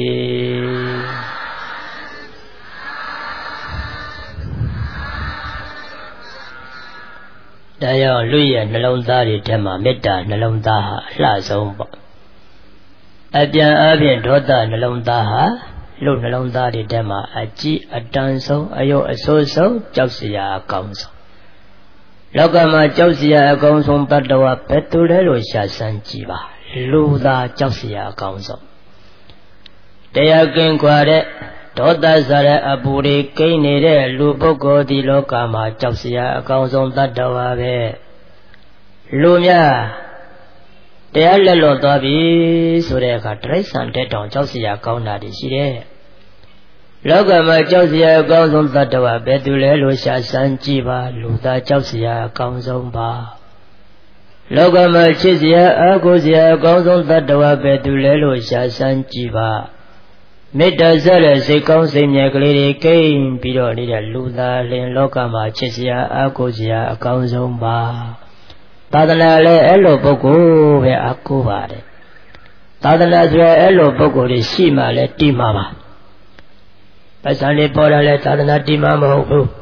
ဒါကြောင့်လူရဲ့နှလုံးသားတွေထဲမှာမေတ္တာနှလုံးသားဟာအလှဆုံးပေါ့အပြန်အပြင်ဒေါသနှလုံးသားဟာလူနှလုံးသားတွေထဲမှာအကြီးအတန်းဆုံးအယုတ်အဆိုးဆုံးကြောက်စရာအကောင်းဆုံးလောကမှာကြောက်စရာအကောင်းဆုံးတတ္တဝါဘယ်သူလဲလို့ရှာစမ်းကြည့်ပါလူသားကြောက်စရာအကောင်းဆုံးတရားကင်းကွာတဲ့ဒေါသစားတဲ့အပူတွေကိန်းနေတဲ့လူပုဂ္ဂိုလ်ဒီလောကမှာကြောက်စရာအကောင်းဆုံးတတ္တဝါပဲလူများတရားလက်လွတ်သွားပြီဆိုတဲ့အခါတိရစ္ဆာန်တက်တောင်ကြောက်စရာကောင်းတာတွေရှိတယ်လောကမှာကြောက်စရာအကောင်းဆုံးတတ္တဝါဘယ်သူလဲလို့ရှာစမ်းကြည့်ပါလူသားကြောက်စရာအကောင်းဆုံးပါလောကမှာချစ်စရာအားကိုးစရာအကောင်းဆုံးတတ္တဝါဘယ်သူလဲလို့ရှာစမ်းကြည့်ပါမေတ္တာစတဲ့စိတ်ကောင်းစိတ်မြတ်ကလေးတွေကိန်းပြီးတော့နေတဲ့လူသားလင်လောကမှာချစ်စရာအားကိုးစရာအကောင်းဆုံးပါသာသနာလည်းအဲ့လိုပုဂ္ဂိုလ်ပဲအားကိုးပါတယ်သာသနာဆိုရင်အဲ့လိုပုဂ္ဂိုလ်တွေရှိမှလည်းတည်မှာပါပတ်စံလေးပေါ်လာလဲသာသနာတည်မှာမဟုတ်ဘူး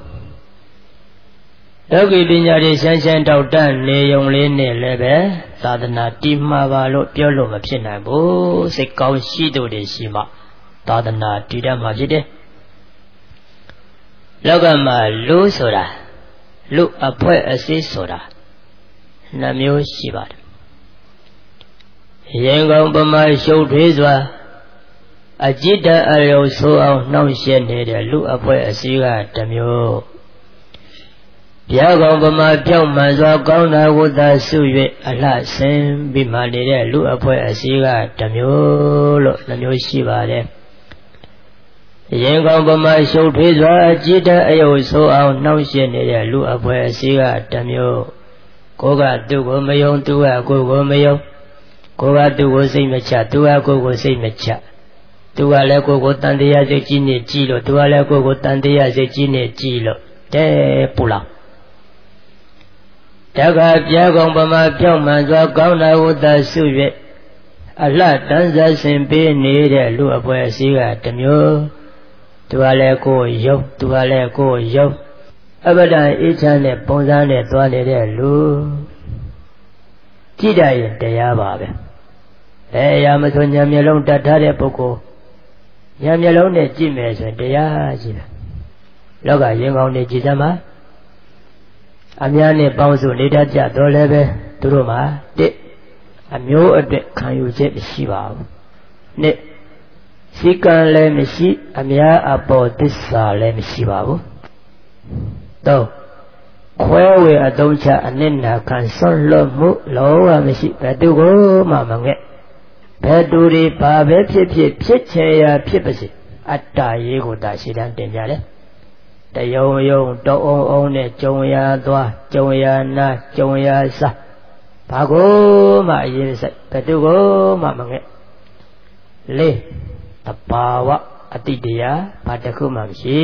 လောကီပညာတွေရှင်းရှင်းတောက်တန့်နေုံလေးနဲ့လည်းပဲသာသနာတည်မှာပါလို့ပြောလို့မဖြစ်နိုင်ဘူးစိတ်ကောင်းရှိသူတွေရှိမှသာသနာတည်တတ်မှာဖြစ်တယ်လောကမှာလူဆိုတာလူအဖွဲ့အစည်းဆိုတာနှမျိုးရှိပါတယ်ရင်ကောင်ပမာရှုပ်ထွေးစွာအจิตအယုံဆိုးအောင်နှောင့်ယှက်နေတဲ့လူအဖွဲ့အစည်းကတစ်မျိုးပြာကောင်ပမာပြောင်းမှန်စွာကောင်းတာဝတ္တဆု၍အလှဆင်းပြီးမှနေတဲ့လူအဖွဲ့အစည်းကတစ်မျိုးလို့နှမျိုးရှိပါတယ်ရင်ကောင်ပမာရှုပ်ထွေးစွာအจิตအယုံဆိုးအောင်နှောင့်ယှက်နေတဲ့လူအဖွဲ့အစည်းကတစ်မျိုးကိုကသူ့ကိုမယုံသူကကိုယ်ကိုမယုံကိုကသူ့ကိုစိတ်မချသူကကိုယ်ကိုစိတ်မချသူကလည်းကိုယ်ကိုတန်တရားစိတ်ကြီးနဲ့ကြည်လို့သူကလည်းကိုယ်ကိုတန်တရားစိတ်ကြီးနဲ့ကြည်လို့တဲပူလောင်တခါပြာကောင်ပမာပြောင်းမှန်စွာကောင်းတာဝတ္တဆု၍အလှတန်းစားဆင်ပေးနေတဲ့လူအပွဲအစည်းကတစ်မျိုးသူကလည်းကိုယ်ယုံသူကလည်းကိုယ်ယုံအဘဒံအေးချမ်းတဲ့ပုံစံနဲ့သွားနေတဲ့လူကြည့်တတ်ရင်တရားပါပဲဘယ်အရာမဆိုညာမျက်လုံးတတ်ထားတဲ့ပုဂ္ဂိုလ်ညာမျက်လုံးနဲ့ကြည့်မယ်ဆိုရင်တရားရှိတယ်လောကရင်ကောင်းနေကြည်စမ်းပါအများနဲ့ပေါင်းစုနေတာကြတော့လည်းပဲသူတို့မှာတစ်အမျိုးအတွက်ခံယူချက်မရှိပါဘူးနှစ်စီကံလည်းမရှိအများအပေါ်သစ္စာလည်းမရှိပါဘူးသုံးခွဲဝေအသုံးချအနစ်နာခံဆွန့်လွတ်မှုလောကမရှိဘယ်သူကိုမှမငဲ့ဘယ်သူတွေဘာပဲဖြစ်ဖြစ်ဖြစ်ချင်ရာဖြစ်ပါစေအတ္တရေးကိုသာရှိတမ်းတင်ကြတယ်တယုံယုံတောင်းအောင်အောင်နဲ့ကြုံရသွားကြုံရနာကြုံရစားဘာကိုမှအရေးစိုက်ဘယ်သူကိုမှမငဲ့လေးတဘာဝအတိတရားဘာတစ်ခုမှမရှိ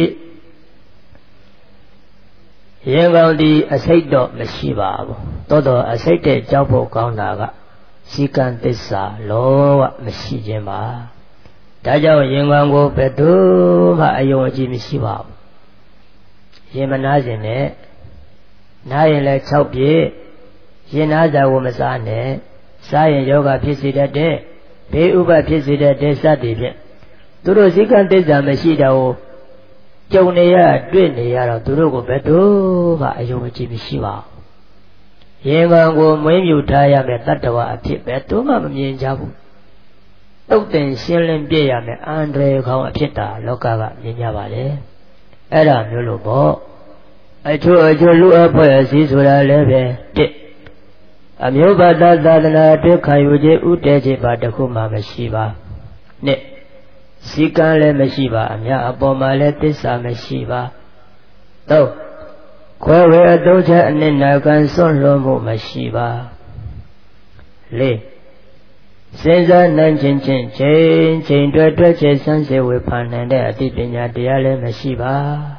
ရင်ကောင်းဒီအစိတ်တော့မရှိပါဘူးတိုးတော့အစိတ်တဲ့ကြောက်ဖို့ကောင်းတာကစီကံသစ္စာလောကမရှိခြင်းပါဒါကြောင့်ရင်ကောင်းကိုဘယ်သူမှအယုံအကြည်မရှိပါဘူးရင်မနာစဉ်နဲ့နားရင်လည်း၆ပြည့်ရင်နာစာကိုမစားနဲ့စားရင်ယောဂဖြစ်စေတတ်တဲ့ဘေးဥပဖြစ်စေတတ်တဲ့စသည်ဖြင့်သူတို့စီကံသစ္စာမရှိတော့ကြုံနေရတွေ့နေရတော့သူတို့ကိုဘယ်သူမှအယုံအကြည်မရှိပါဘူးရင်ကောင်ကိုမွေးမြူထားရမယ်တတ္တဝအဖြစ်ပဲသူမှမမြင်ကြဘူးတုတ်တင်ရှင်းလင်းပြရမယ်အန္တရာယ်ခေါင်းအဖြစ်တာလောကကမြင်ကြပါလေအဲ့ဒါမျိုးလို့ပေါ့အချို့အချို့လူအဖွဲ့အစည်းဆိုတာလည်းပဲတစ်အမျိုးဘာသာသာသနာအတွက်ခံယူခြင်းဥတည်ခြင်းပါတစ်ခုမှမရှိပါနှစ်စီကံလည်းမရှိပါအများအပေါ်မှာလည်းသစ္စာမရှိပါသုံးခွဲဝေအသုံးချအနစ်နာခံဆွန့်လွတ်မှုမရှိပါလေးစဉ်းစားနိုင်ခြင်းချင်းချိန်ချိန်တွေ့တွေ့ချင်းစမ်းစစ်ဝေဖန်နိုင်တဲ့အသိပညာတရားလည်းမရှိပါ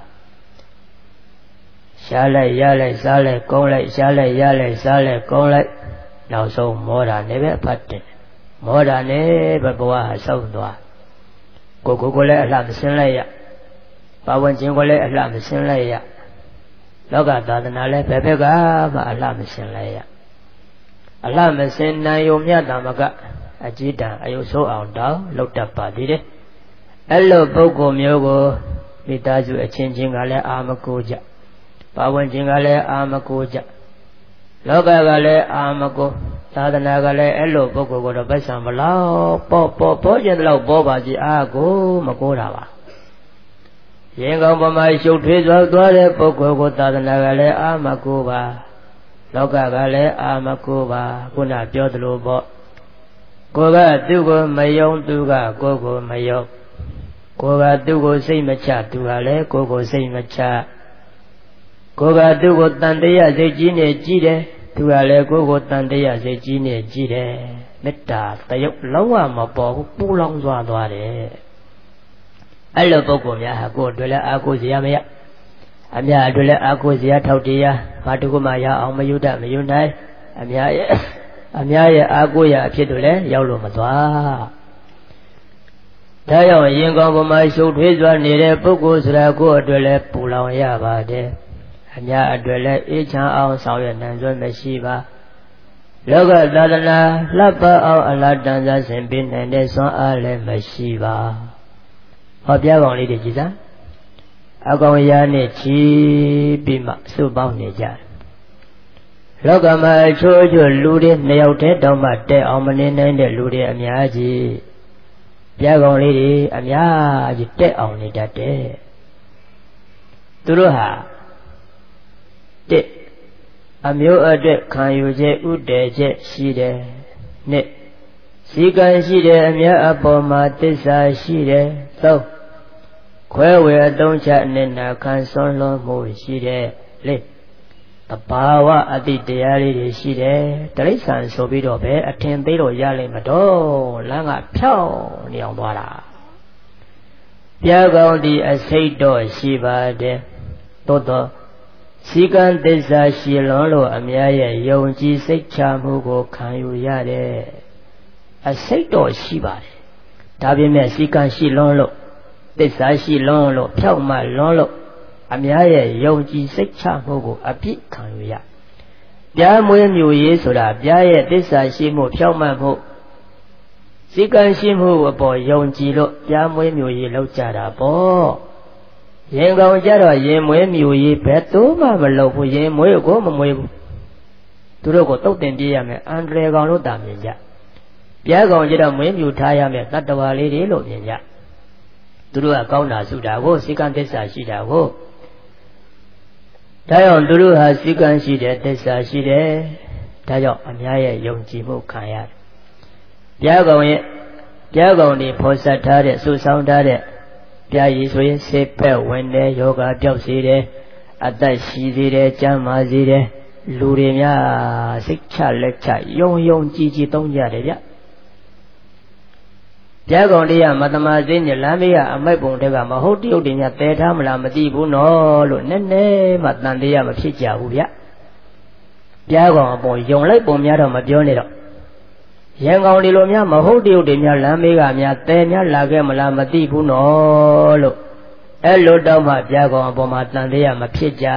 ရှားလိုက်ရလိုက်စားလိုက်ကုန်းလိုက်ရှားလိုက်ရလိုက်စားလိုက်ကုန်းလိုက်နောက်ဆုံးမောတာနဲ့ပဲအဖတ်တင်မောတာနဲ့ပဲဘဝဟာဆောက်သွားကိုကိုကိုလည်းအလှမစင်းလိုက်ရပါဝင်ခြင်းကိုလည်းအလှမစင်းလိုက်ရလောကသာသနာလည်းဘယ်ဘက်ကမှအလှမစင်းလိုက်ရအလှမစင်းနိုင်ုံမြတ်တာမကအကြည်တံအယုဆိုးအောင်တောင်းလောက်တတ်ပါသေးတယ်အဲ့လိုပုဂ္ဂိုလ်မျိုးကိုမိသားစုအချင်းချင်းကလည်းအာမကိုကြပါဝင်ခြင်းကလည်းအာမကိုကြလောကကလည်းအာမကိုသာသနာကလည်းအဲ့လိုပုဂ္ဂိုလ်ကိုတော့ပတ်စံမလောက်ပေါ်ပေါ်ပေါ်ကျင်တော့ပေါ်ပါစီအာကိုမကိုတာပါရင်ကောင်းပမာရှုပ်ထွေးစွာသွားတဲ့ပုဂ္ဂိုလ်ကိုသာသနာကလည်းအာမကိုပါလောကကလည်းအာမကိုပါခုနပြောသလိုပေါ့ကိုကသူ့ကိုမယုံသူကကိုယ်ကိုမယုံကိုကသူ့ကိုစိတ်မချသူကလည်းကိုယ်ကိုစိတ်မချကိုကသူ့ကိုတန်တရားစိတ်ကြီးနဲ့ကြည့်တယ်သူကလည်းကိုယ်ကိုတန်တရားစိတ်ကြီးနဲ့ကြည့်တယ်မေတ္တာတယုတ်လုံးဝမပေါ်ဘူးပူလောင်စွာသွားတယ်အဲ့လိုပုဂ္ဂိုလ်များဟာကိုယ်အတွက်လည်းအာကိုစရာမရအများအတွက်လည်းအာကိုစရာထောက်တရားဘာတခုမှရအောင်မယူတတ်မယူနိုင်အများရဲ့အများရဲ့အာကိုရအဖြစ်တို့လည်းရောက်လို့မသွားဒါကြောင့်ရင်ကောင်းပမာရှုပ်ထွေးစွာနေတဲ့ပုဂ္ဂိုလ်ဆိုတာကိုယ်အတွက်လည်းပူလောင်ရပါတယ်အများအတွက်လည်းအေးချမ်းအောင်ဆောင်ရွက်နိုင်စွမ်းမရှိပါလောကသာသနာလှပအောင်အလားတန်စားဆင်ပေးနိုင်တဲ့စွမ်းအားလည်းမရှိပါဟောပြကောင်လေးတွေကြည်စားအကောင်ရာနဲ့ချီးပြီးမှစုပေါင်းနေကြတယ်လောကမှာအချို့အချို့လူတွေနှစ်ယောက်တည်းတောင်မှတဲ့အောင်မနေနိုင်တဲ့လူတွေအများကြီးပြကောင်လေးတွေအများကြီးတဲ့အောင်နေတတ်တယ်သူတို့ဟာတစ်အမျိုးအတွက်ခံယူချက်ဥတည်ချက်ရှိတယ်နှစ်စီကံရှိတယ်အများအပေါ်မှာသစ္စာရှိတယ်သုံးခွဲဝေအသုံးချအနစ်နာခံဆွန့်လွတ်မှုရှိတယ်လေးတဘာဝအတိတရားလေးတွေရှိတယ်တိရစ္ဆာန်ဆိုပြီးတော့ပဲအထင်သေးတော့ရလိမ့်မတော့လမ်းကဖြောင်းနေအောင်သွားတာပြာကောင်းဒီအစိတ်တော့ရှိပါတယ်သို့တော့စီကံသစ္စာရှိလွန်လို့အများရဲ့ယုံကြည်စိတ်ချမှုကိုခံယူရတဲ့အစိတ်တော့ရှိပါတယ်ဒါပေမဲ့စီကံရှိလွန်လို့သစ္စာရှိလွန်လို့ဖြောက်မှလွန်လို့အများရဲ့ယုံကြည်စိတ်ချမှုကိုအပြစ်ခံယူရပြားမွေးမြူရေးဆိုတာပြားရဲ့သစ္စာရှိမှုဖြောက်မှမှုစီကံရှိမှုအပေါ်ယုံကြည်လို့ပြားမွေးမြူရေးလောက်ကြတာပေါ့ရင်ကောင်ကြတော့ရင်မွေးမြူကြီးဘယ်သူမှမလုပ်ဘူးရင်မွေးကိုမမွေးဘူးသူတို့ကိုတုတ်တင်ပြရမယ်အန္တရာယ်ကောင်လို့တာမြင်ကြပြားကောင်ကြတော့မွေးမြူထားရမယ်တတ္တဝါလေးတွေလို့မြင်ကြသူတို့ကကောင်းတာစုတာကိုစိကံသစ္စာရှိတာကိုဒါကြောင့်သူတို့ဟာစိကံရှိတယ်သစ္စာရှိတယ်ဒါကြောင့်အများရဲ့ယုံကြည်မှုခံရတယ်ပြားကောင်ရဲ့ပြားကောင်တွေဖော်ဆက်ထားတဲ့စုဆောင်းထားတဲ့ပြားရည်ဆိုရင်ဆေးဖက်ဝင်တယ်ယောဂပျောက်စေတယ်အသက်ရှိစေတယ်ကျန်းမာစေတယ်လူတွေများစိတ်ချလက်ချယုံယုံကြည်ကြည်သုံးကြတယ်ဗျပြားကောင်တွေကမတမာစိနဲ့လမ်းမေးကအမိုက်ပုံတွေကမဟုတ်တရုတ်တွေများတဲထားမလားမသိဘူးနော်လို့နည်းနည်းမှတန်တရားမဖြစ်ကြဘူးဗျပြားကောင်အပေါ်ယုံလိုက်ပုံများတော့မပြောနဲ့တော့ရန်ကောင်ဒီလိုများမဟုတ်တရုတ်တွေများလမ်းမေးကများတဲများလာခဲ့မလားမသိဘူးနော်လို့အဲ့လိုတော့မှပြားကောင်အပေါ်မှာတန်တရားမဖြစ်ကြ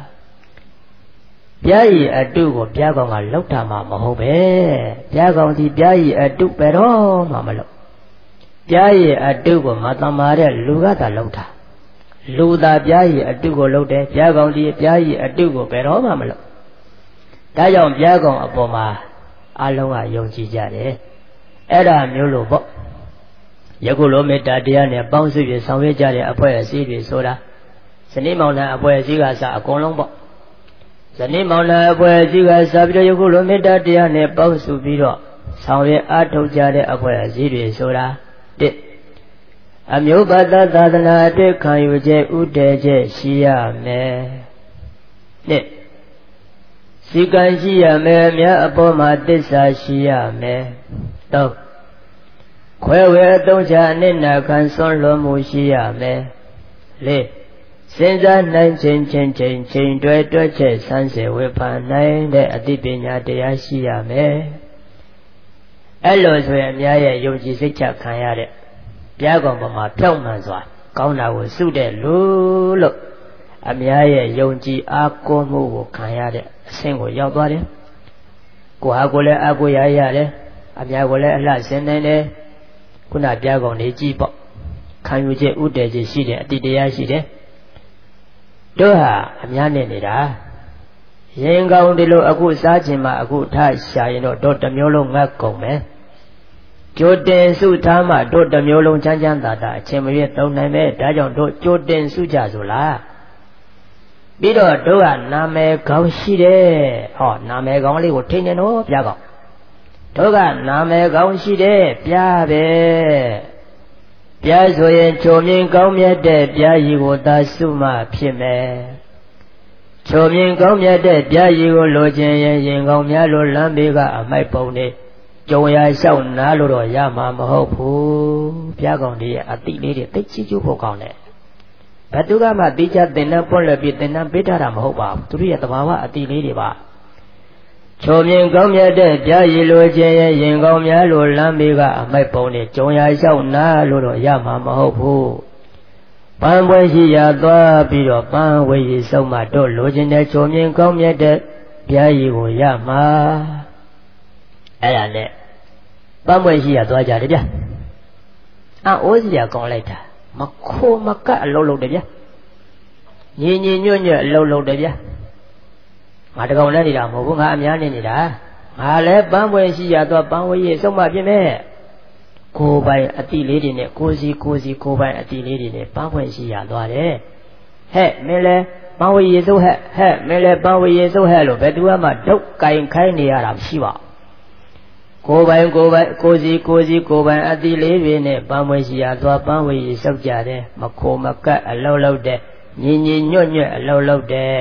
ပြားရည်အတုကိုပြားကောင်ကလောက်တာမှမဟုတ်ပဲပြားကောင်ဒီပြားရည်အတုပဲတော့မှမလို့ပြားရည်အတုကိုမတမာတဲ့လူကသာလောက်တာလူသာပြားရည်အတုကိုလောက်တယ်ပြားကောင်ဒီပြားရည်အတုကိုပဲတော့မှမလို့ဒါကြောင့်ပြားကောင်အပေါ်မှာအလုံးကယုံကြည်ကြတယ်အဲ့ဒါမျိုးလို့ပေါ့ယခုလိုမေတ္တာတရားနဲ့ပေါင်းစုပြီးဆောင်ရွက်ကြတဲ့အဖွဲ့အစည်းတွေဆိုတာဇနီးမောင်နှံအဖွဲ့အစည်းကစအကုန်လုံးပေါ့ဇနီးမောင်နှံအဖွဲ့အစည်းကစပြီးတော့ယခုလိုမေတ္တာတရားနဲ့ပေါင်းစုပြီးတော့ဆောင်ရွက်အားထုတ်ကြတဲ့အဖွဲ့အစည်းတွေဆိုတာတစ်အမျိုးဘာသာသာသနာအတွက်ခံယူချက်ဥတည်ချက်ရှိရမယ်နှစ်စီကံရှိရမယ်အများအပေါ်မှာသစ္စာရှိရမယ်သုံးခွဲဝဲအသုံးချအနစ်နာခံစွန့်လွတ်မှုရှိရမယ်လေးစဉ်းစားနိုင်ခြင်းချင်းချင်းချိန်တွဲတွဲချက်ဆန်းစစ်ဝေဖန်နိုင်တဲ့အသိပညာတရားရှိရမယ်အဲ့လိုဆိုရင်အများရဲ့ယုံကြည်စိတ်ချခံရတဲ့ပြားကောင်ပေါ်မှာဖြောင့်မှန်စွာကောင်းတာကိုစုတဲ့လူလို့အများရဲ့ယုံကြည်အားကိုးမှုကိုခံရတဲ့အဆင့်ကိုရောက်သွားတယ်ကိုဟာကိုလည်းအားကိုးရရတယ်အများကိုလည်းအလှဆင်းနိုင်တယ်ခုနပြားကောင်လေးကြည့်ပေါ့ခံယူချက်ဥတည်ချက်ရှိတယ်အတ္တတရားရှိတယ်တို့ဟာအများနဲ့နေတာရင်ကောင်းဒီလိုအခုစားခြင်းမှာအခုထားရှာရင်တော့တို့တစ်မျိုးလုံးငတ်ကုန်မယ်ကြိုတင်စုထားမှတို့တစ်မျိုးလုံးချမ်းချမ်းသာသာအချိန်မရွေးသုံးနိုင်မယ်ဒါကြောင့်တို့ကြိုတင်စုကြဆိုလားပြီးတော့တို့ကနာမည်ကောင်းရှိတယ်ဟောနာမည်ကောင်းလေးကိုထိနေတော့ပြားကောင်းတို့ကနာမည်ကောင်းရှိတယ်ပြားပဲပြားဆိုရင်ချုံမြင်ကောင်းမြတ်တဲ့ပြားရည်ကိုသာစုမှဖြစ်မယ်ချုံမြင်ကောင်းမြတ်တဲ့ပြားရည်ကိုလိုချင်ရင်ရင်ကောင်းများလိုလမ်းဘေးကအမိုက်ပုံနေကြုံရလျှောက်နားလို့တော့ရမှာမဟုတ်ဘူးပြားကောင်တွေရဲ့အတိလေးတွေသိချီကျိုးဖို့ကောင်းတယ်ဘယ်သူကမှတိကျသင်္นานပွက်လက်ပြီးသင်္นานပေးထားတာမဟုတ်ပါဘူးသူတို့ရဲ့တဘာဝအတိလေးတွေပါချုံမြင်ကောင်းမြတ်တဲ့ပြားရည်လိုချင်ရင်ရင်ကောင်းများလိုလမ်းဘေးကအမိုက်ပုံနေကြုံရလျှောက်နားလို့တော့ရမှာမဟုတ်ဘူးပန်းပွဲရှိရာသွားပြီးတော့ပန်းဝေးရီဆုံးမှတို့လိုချင်တဲ့ချုံမြင်ကောင်းမြတ်တဲ့ပြားရည်ကိုရမှာအဲ့ဒါနဲ့ပန်းပွဲရှိရာသွားကြတယ်ဗျအအိုးစီရာကောင်းလိုက်တာမခိုးမကတ်အလုံးလုံးတယ်ဗျညီညီညွတ်ညွတ်အလုံးလုံးတယ်ဗျငါတကောင်လည်းနေတာမဟုတ်ဘူးငါအများနေနေတာငါလည်းပန်းပွဲရှိရာသွားပန်းဝေးရီဆုံးမှပြင်မဲ့ကိုယ်ပိုင်အတိလေးတွေနဲ့ကိုစီကိုစီကိုယ်ပိုင်အတိလေးတွေနဲ့ပန်းပွဲရှိရာသွားတယ်ဟဲ့မင်းလည်းပန်းဝေးရီဆုံးဟဲ့ဟဲ့မင်းလည်းပန်းဝေးရီဆုံးဟဲ့လို့ဘယ်သူမှဒုတ်ကင်ခိုင်းနေရတာမရှိပါကိုယ်ပိုင်ကိုယ်ပိုင်ကိုစီကိုစီကိုယ်ပိုင်အတိလေးတွေနဲ့ပန်းဝေးရှိရာသွားပန်းဝေးရီစောက်ကြတယ်မခိုးမကတ်အလုံးလုံးတဲ့ညီညီညွတ်ညွတ်အလုံးလုံးတဲ့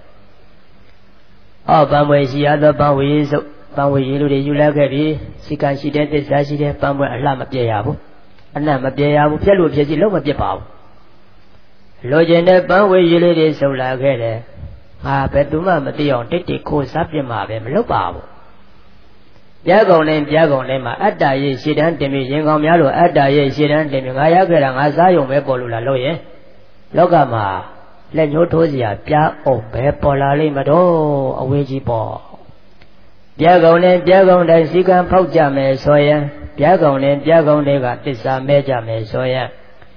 ဟောပန်းဝေးရှိရာသွားပန်းဝေးရီစောက်ပန်းဝေးရီလူတွေယူလိုက်ခဲ့ပြီစိကံရှိတဲ့သစ္စာရှိတဲ့ပန်းပွဲအလှမပြည့်ရဘူးအနတ်မပြည့်ရဘူးဖြက်လို့ဖြစ်စီလုံးမပြစ်ပါဘူးလိုချင်တဲ့ပန်းဝေးရီလေးတွေစုံလာခဲ့တယ်ဟာဘယ်သူမှမသိအောင်တိတ်တိတ်ခိုးစားပြစ်မှာပဲမလုပ်ပါဘူးပြားကောင်နဲ့ပြားကောင်နဲ့မှာအတ္တရဲ့ရှေ့တန်းတင်ပြီးရင်ကောင်များလို့အတ္တရဲ့ရှေ့တန်းတင်ပြီးငါရောက်ခဲ့တာငါစားရုံပဲပေါ်လို့လားလို့ရင်လောကမှာလက်ညှိုးထိုးစရာပြားအောင်ပဲပေါ်လာလိမ့်မတော့အဝေးကြီးပေါ့ပြားကောင်နဲ့ပြားကောင်တိုင်းစီကံဖောက်ကြမယ်ဆိုရင်ပြားကောင်နဲ့ပြားကောင်တွေကတစ္ဆာမဲကြမယ်ဆိုရင်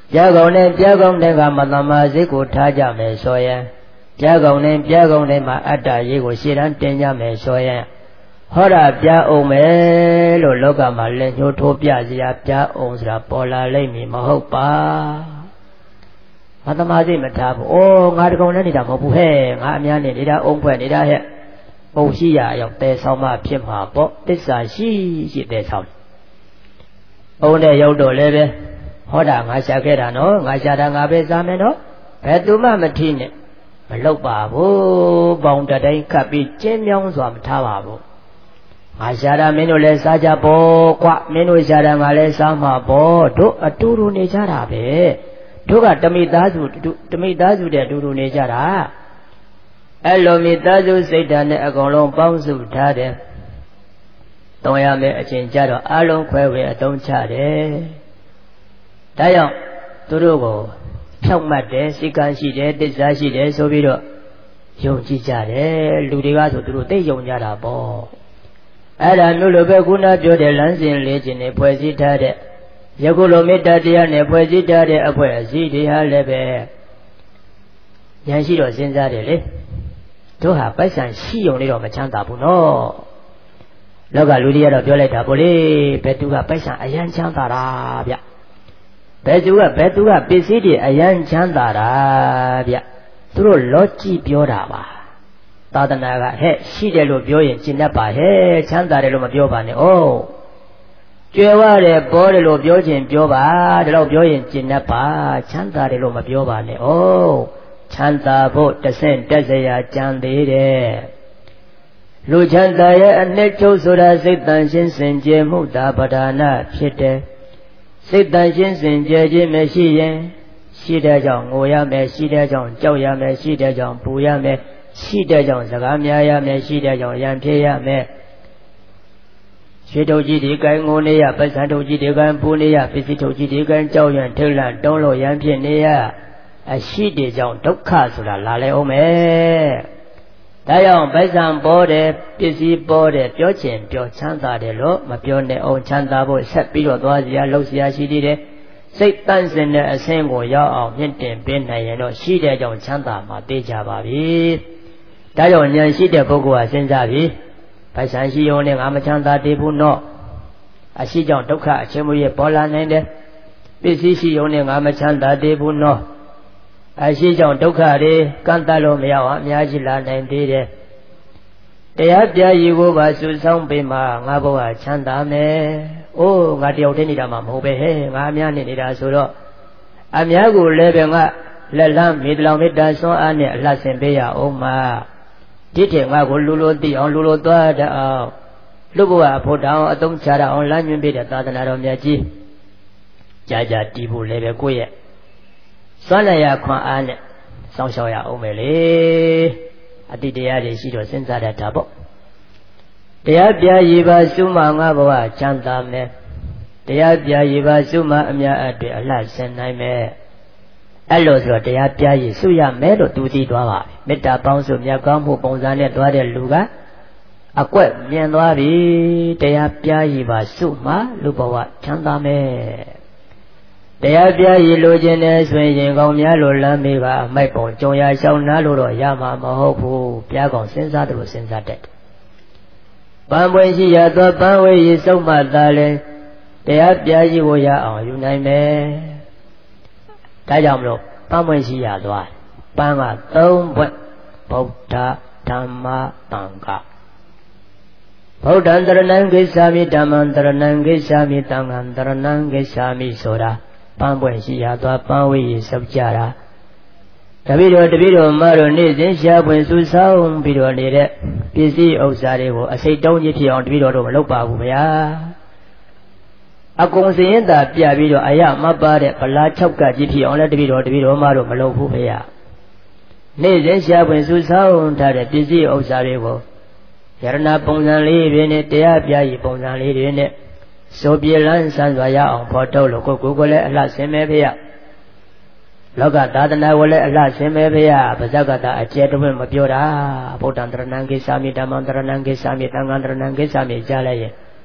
ပြကုံနဲ့ပြကုံတွေကမတမာစိတ်ကိုထားကြမယ်ဆိုရင်ပြကုံနဲ့ပြကုံတွေမှာအတ္တရေးကိုရှေ့တန်းတင်ကြမယ်ဆိုရင်ဟောတာပြအောင်မယ်လို့လောကမှာလက်ညှိုးထိုးပြစရာပြအောင်ဆိုတာပေါ်လာလိမ့်မည်မဟုတ်ပါမတမာစိတ်မထားဘူးအိုးငါတကုံနဲ့နေတာမဟုတ်ဘူးဟဲ့ငါအများနဲ့နေတာအုံဖွဲ့နေတာဟဲ့ပုံရှိရအောင်တဲဆောင်မှဖြစ်မှာပေါ့တစ္ဆာရှိရှိတဲဆောင်အုံနဲ့ရောက်တော့လည်းပဲဟောတာငါရှာခဲ့တာနော်ငါရှာတာငါပဲစားမယ်နော်ဘယ်သူမှမထီးနဲ့မလောက်ပါဘူးပေါင်တတိုင်းခတ်ပြီးကျင်းမြောင်းစွာမထားပါဘူးငါရှာတာမင်းတို့လည်းစားကြပေါ့ကွမင်းတို့ရှာတာငါလည်းစားမှာပေါ့တို့အတူတူနေကြတာပဲတို့ကတမိသားစုတမိသားစုတဲ့အတူတူနေကြတာအဲ့လိုမိသားစုစိတ်ဓာတ်နဲ့အကုန်လုံးပေါင်းစုထားတယ်တောင်းရမယ်အချိန်ကြတော့အလုံးခွဲဝေအသုံးချတယ်ဒါကြောင့်သူတို့ကိုဖြောက်မှတ်တယ်စိတ်ကံရှိတယ်တစ္ဆာရှိတယ်ဆိုပြီးတော့ယုံကြည်ကြတယ်လူတွေကဆိုသူတို့သိယုံကြတာပေါ့အဲ့ဒါမျိုးလိုပဲခုနပြောတဲ့လမ်းစဉ်လေးခြင်းနဲ့ဖွဲ့စည်းထားတဲ့ယခုလိုမေတ္တာတရားနဲ့ဖွဲ့စည်းထားတဲ့အဖွဲ့အစည်းတွေဟာလည်းပဲဉာဏ်ရှိတော့စဉ်းစားတယ်လေတို့ဟာပိုက်ဆံရှိုံလေးတော့မချမ်းသာဘူးနော်လောကလူတွေကတော့ပြောလိုက်တာပေါ့လေဘယ်သူကပိုက်ဆံအယံချမ်းသာတာဗျဘယ်သူကဘယ်သူကပစ္စည်းတွေအယံချမ်းသာတာဗျသူတို့လောကြည့်ပြောတာပါသာသနာကဟဲ့ရှိတယ်လို့ပြောရင်ကျင့်တတ်ပါဟဲ့ချမ်းသာတယ်လို့မပြောပါနဲ့ဩကျွယ်ဝတယ်ပေါ်တယ်လို့ပြောခြင်းပြောပါဒါတော့ပြောရင်ကျင့်တတ်ပါချမ်းသာတယ်လို့မပြောပါနဲ့ဩချမ်းသာဖို့တဆင့်တက်စရာကြံသေးတယ်လူချမ်းသာရဲ့အနှစ်ချုပ်ဆိုတာစိတ်တန်ရှင်းစင်ကြယ်မှုသာပဒါနဖြစ်တယ်စိတ်တန်ရှင်းစင်ကြယ်ခြင်းမရှိရင်ရှိတဲ့ကြောင့်ငိုရမယ်ရှိတဲ့ကြောင့်ကြောက်ရမယ်ရှိတဲ့ကြောင့်ပူရမယ်ရှိတဲ့ကြောင့်စကားများရမယ်ရှိတဲ့ကြောင့်ရံဖြစ်ရမယ်ရွှေထုတ်ကြီးတွေကံငိုနေရပစ္စံထုတ်ကြီးတွေကံပူနေရပစ္စည်းထုတ်ကြီးတွေကံကြောက်ရံထိတ်လန့်တုံးလို့ရံဖြစ်နေရအရှိတဲ့ကြောင့်ဒုက္ခဆိုတာလာလဲအောင်မယ်ဒါကြောင့်ပစ္စံပေါ်တယ်ပစ္စည်းပေါ်တယ်ပြောချင်ပြောချမ်းသာတယ်လို့မပြောနဲ့အောင်ချမ်းသာဖို့ဆက်ပြီးတော့သွားစရာလှုပ်စရာရှိသေးတယ်စိတ်တန့်စင်တဲ့အဆင်းကိုရောက်အောင်မြင့်တင်ပေးနိုင်ရင်တော့ရှိတဲ့ကြောင့်ချမ်းသာမှာသိကြပါပြီဒါကြောင့်ဉာဏ်ရှိတဲ့ပုဂ္ဂိုလ်ကစဉ်းစားပြီးပစ္စံရှိုံနဲ့ငါမချမ်းသာသေးဘူးနော်အရှိကြောင့်ဒုက္ခအချင်းမွေးပေါ်လာနိုင်တယ်ပစ္စည်းရှိုံနဲ့ငါမချမ်းသာသေးဘူးနော်အရှိကြောင့်ဒုက္ခတွေကန့်တတ်လို့မရအောင်အများကြီးလာနိုင်သေးတယ်တရားပြရည်ကိုပါစုဆောင်ပေးမှငါဘဝချမ်းသာမယ်။အိုးငါတယောက်တည်းနေတာမှမဟုတ်ပဲဟဲ့ငါအများနဲ့နေတာဆိုတော့အများကိုလည်းပဲငါလက်လန်းမေတ္တာမေတ္တာဆွမ်းအားနဲ့အလှဆင်ပေးရအောင်မှာဒီထက်ငါကိုလူလိုသိအောင်လူလိုသွားတတ်အောင်လူဘဝအဖို့တောင်အသုံးချရအောင်လမ်းညွှန်ပေးတဲ့သာသနာတော်မြတ်ကြီးကြာကြာတည်ဖို့လည်းပဲကိုယ့်ရဲ့စွမ်းနိုင်ရခွန်အားနဲ့စောင့်ရှောက်ရအောင်မယ်လေအတိတရားတွေရှိတော့စဉ်းစားတတ်တာပေါ့တရားပြရည်ပါစုမှငါဘဝချမ်းသာမယ်တရားပြရည်ပါစုမှအများအတွေ့အလှဆင်နိုင်မယ်အဲ့လိုဆိုတော့တရားပြရည်စုရမယ်လို့သူသိသွားပါပြီမေတ္တာပေါင်းစုမြတ်ကောင်းမှုပုံစံနဲ့သွားတဲ့လူကအကွက်မြင်သွားပြီတရားပြရည်ပါစုမှလူဘဝချမ်းသာမယ်တရားပြရည်လိုချင်တယ်ဆိုရင်ကောင်းများလိုလမ်းမေးပါအမိုက်ပုံကြုံရရှောင်းနားလို့တော့ရမှာမဟုတ်ဘူးပြားကောင်စဉ်းစားတယ်လို့စဉ်းစားတတ်တယ်ပန်းပွင့်ရှိရသောပန်းဝေးရစုံမှသာလဲတရားပြရည်ကိုရအောင်ယူနိုင်မယ်ဒါကြောင့်မလို့ပန်းပွင့်ရှိရသွားပန်းကသုံးဘွဲ့ဗုဒ္ဓဓမ္မသံဃာဗုဒ္ဓံတရဏံဂိစ္ဆာမိဓမ္မံတရဏံဂိစ္ဆာမိသံဃံတရဏံဂိစ္ဆာမိဆိုတာပန်းပွင့်ရှိရသွားပန်းဝေးရစုံကြတာတပည့်တော်တပည့်တော်မတို့နေ့စဉ်ရှားပွင့်စုဆောင်ပြီးတော့နေတဲ့ပစ္စည်းဥစ္စာတွေကိုအစိတ်တုံးကြီးဖြစ်အောင်တပည့်တော်တို့မလုပ်ပါဘူးဗျာအကုန်စရင်သာပြပြီးတော့အယမပါတဲ့ဗလာ၆ကကြီးဖြစ်အောင်လည်းတပည့်တော်တပည့်တော်မတို့မလုပ်ဘူးဗျာနေ့စဉ်ရှားပွင့်စုဆောင်ထားတဲ့ပစ္စည်းဥစ္စာတွေကိုယရဏပုံစံလေးတွေနဲ့တရားပြရည်ပုံစံလေးတွေနဲ့စိုးပြေလန်းဆန်းစွာရအောင်ဖော်ထုတ်လို့ကိုကိုကိုလည်းအလှဆင်မဲဖေရလောကသာသနာကိုလည်းအလှဆင်မဲဖေရဗဇက်ကတာအကျဲတဝင့်မပြောတာဗုဒ္ဓံတရဏံကိစ္ဆာမိဓမ္မံတရဏံကိစ္ဆာမိသံဃံတရဏံကိစ္ဆာမိကြားလိုက်ရင်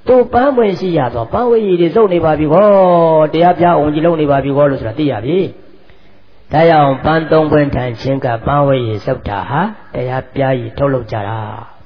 သူပန်းဝင်ရှိရတော့ပန်းဝေးကြီးတွေစုပ်နေပါပြီခေါ်တရားပြအောင်ကြီးလုံးနေပါပြီခေါ်လို့ဆိုတာသိရပြီဒါကြောင့်ပန်းသုံးပွင့်ထန်ချင်းကပန်းဝေးကြီးစုပ်တာဟာတရားပြကြီးထုတ်လုပ်ကြတာ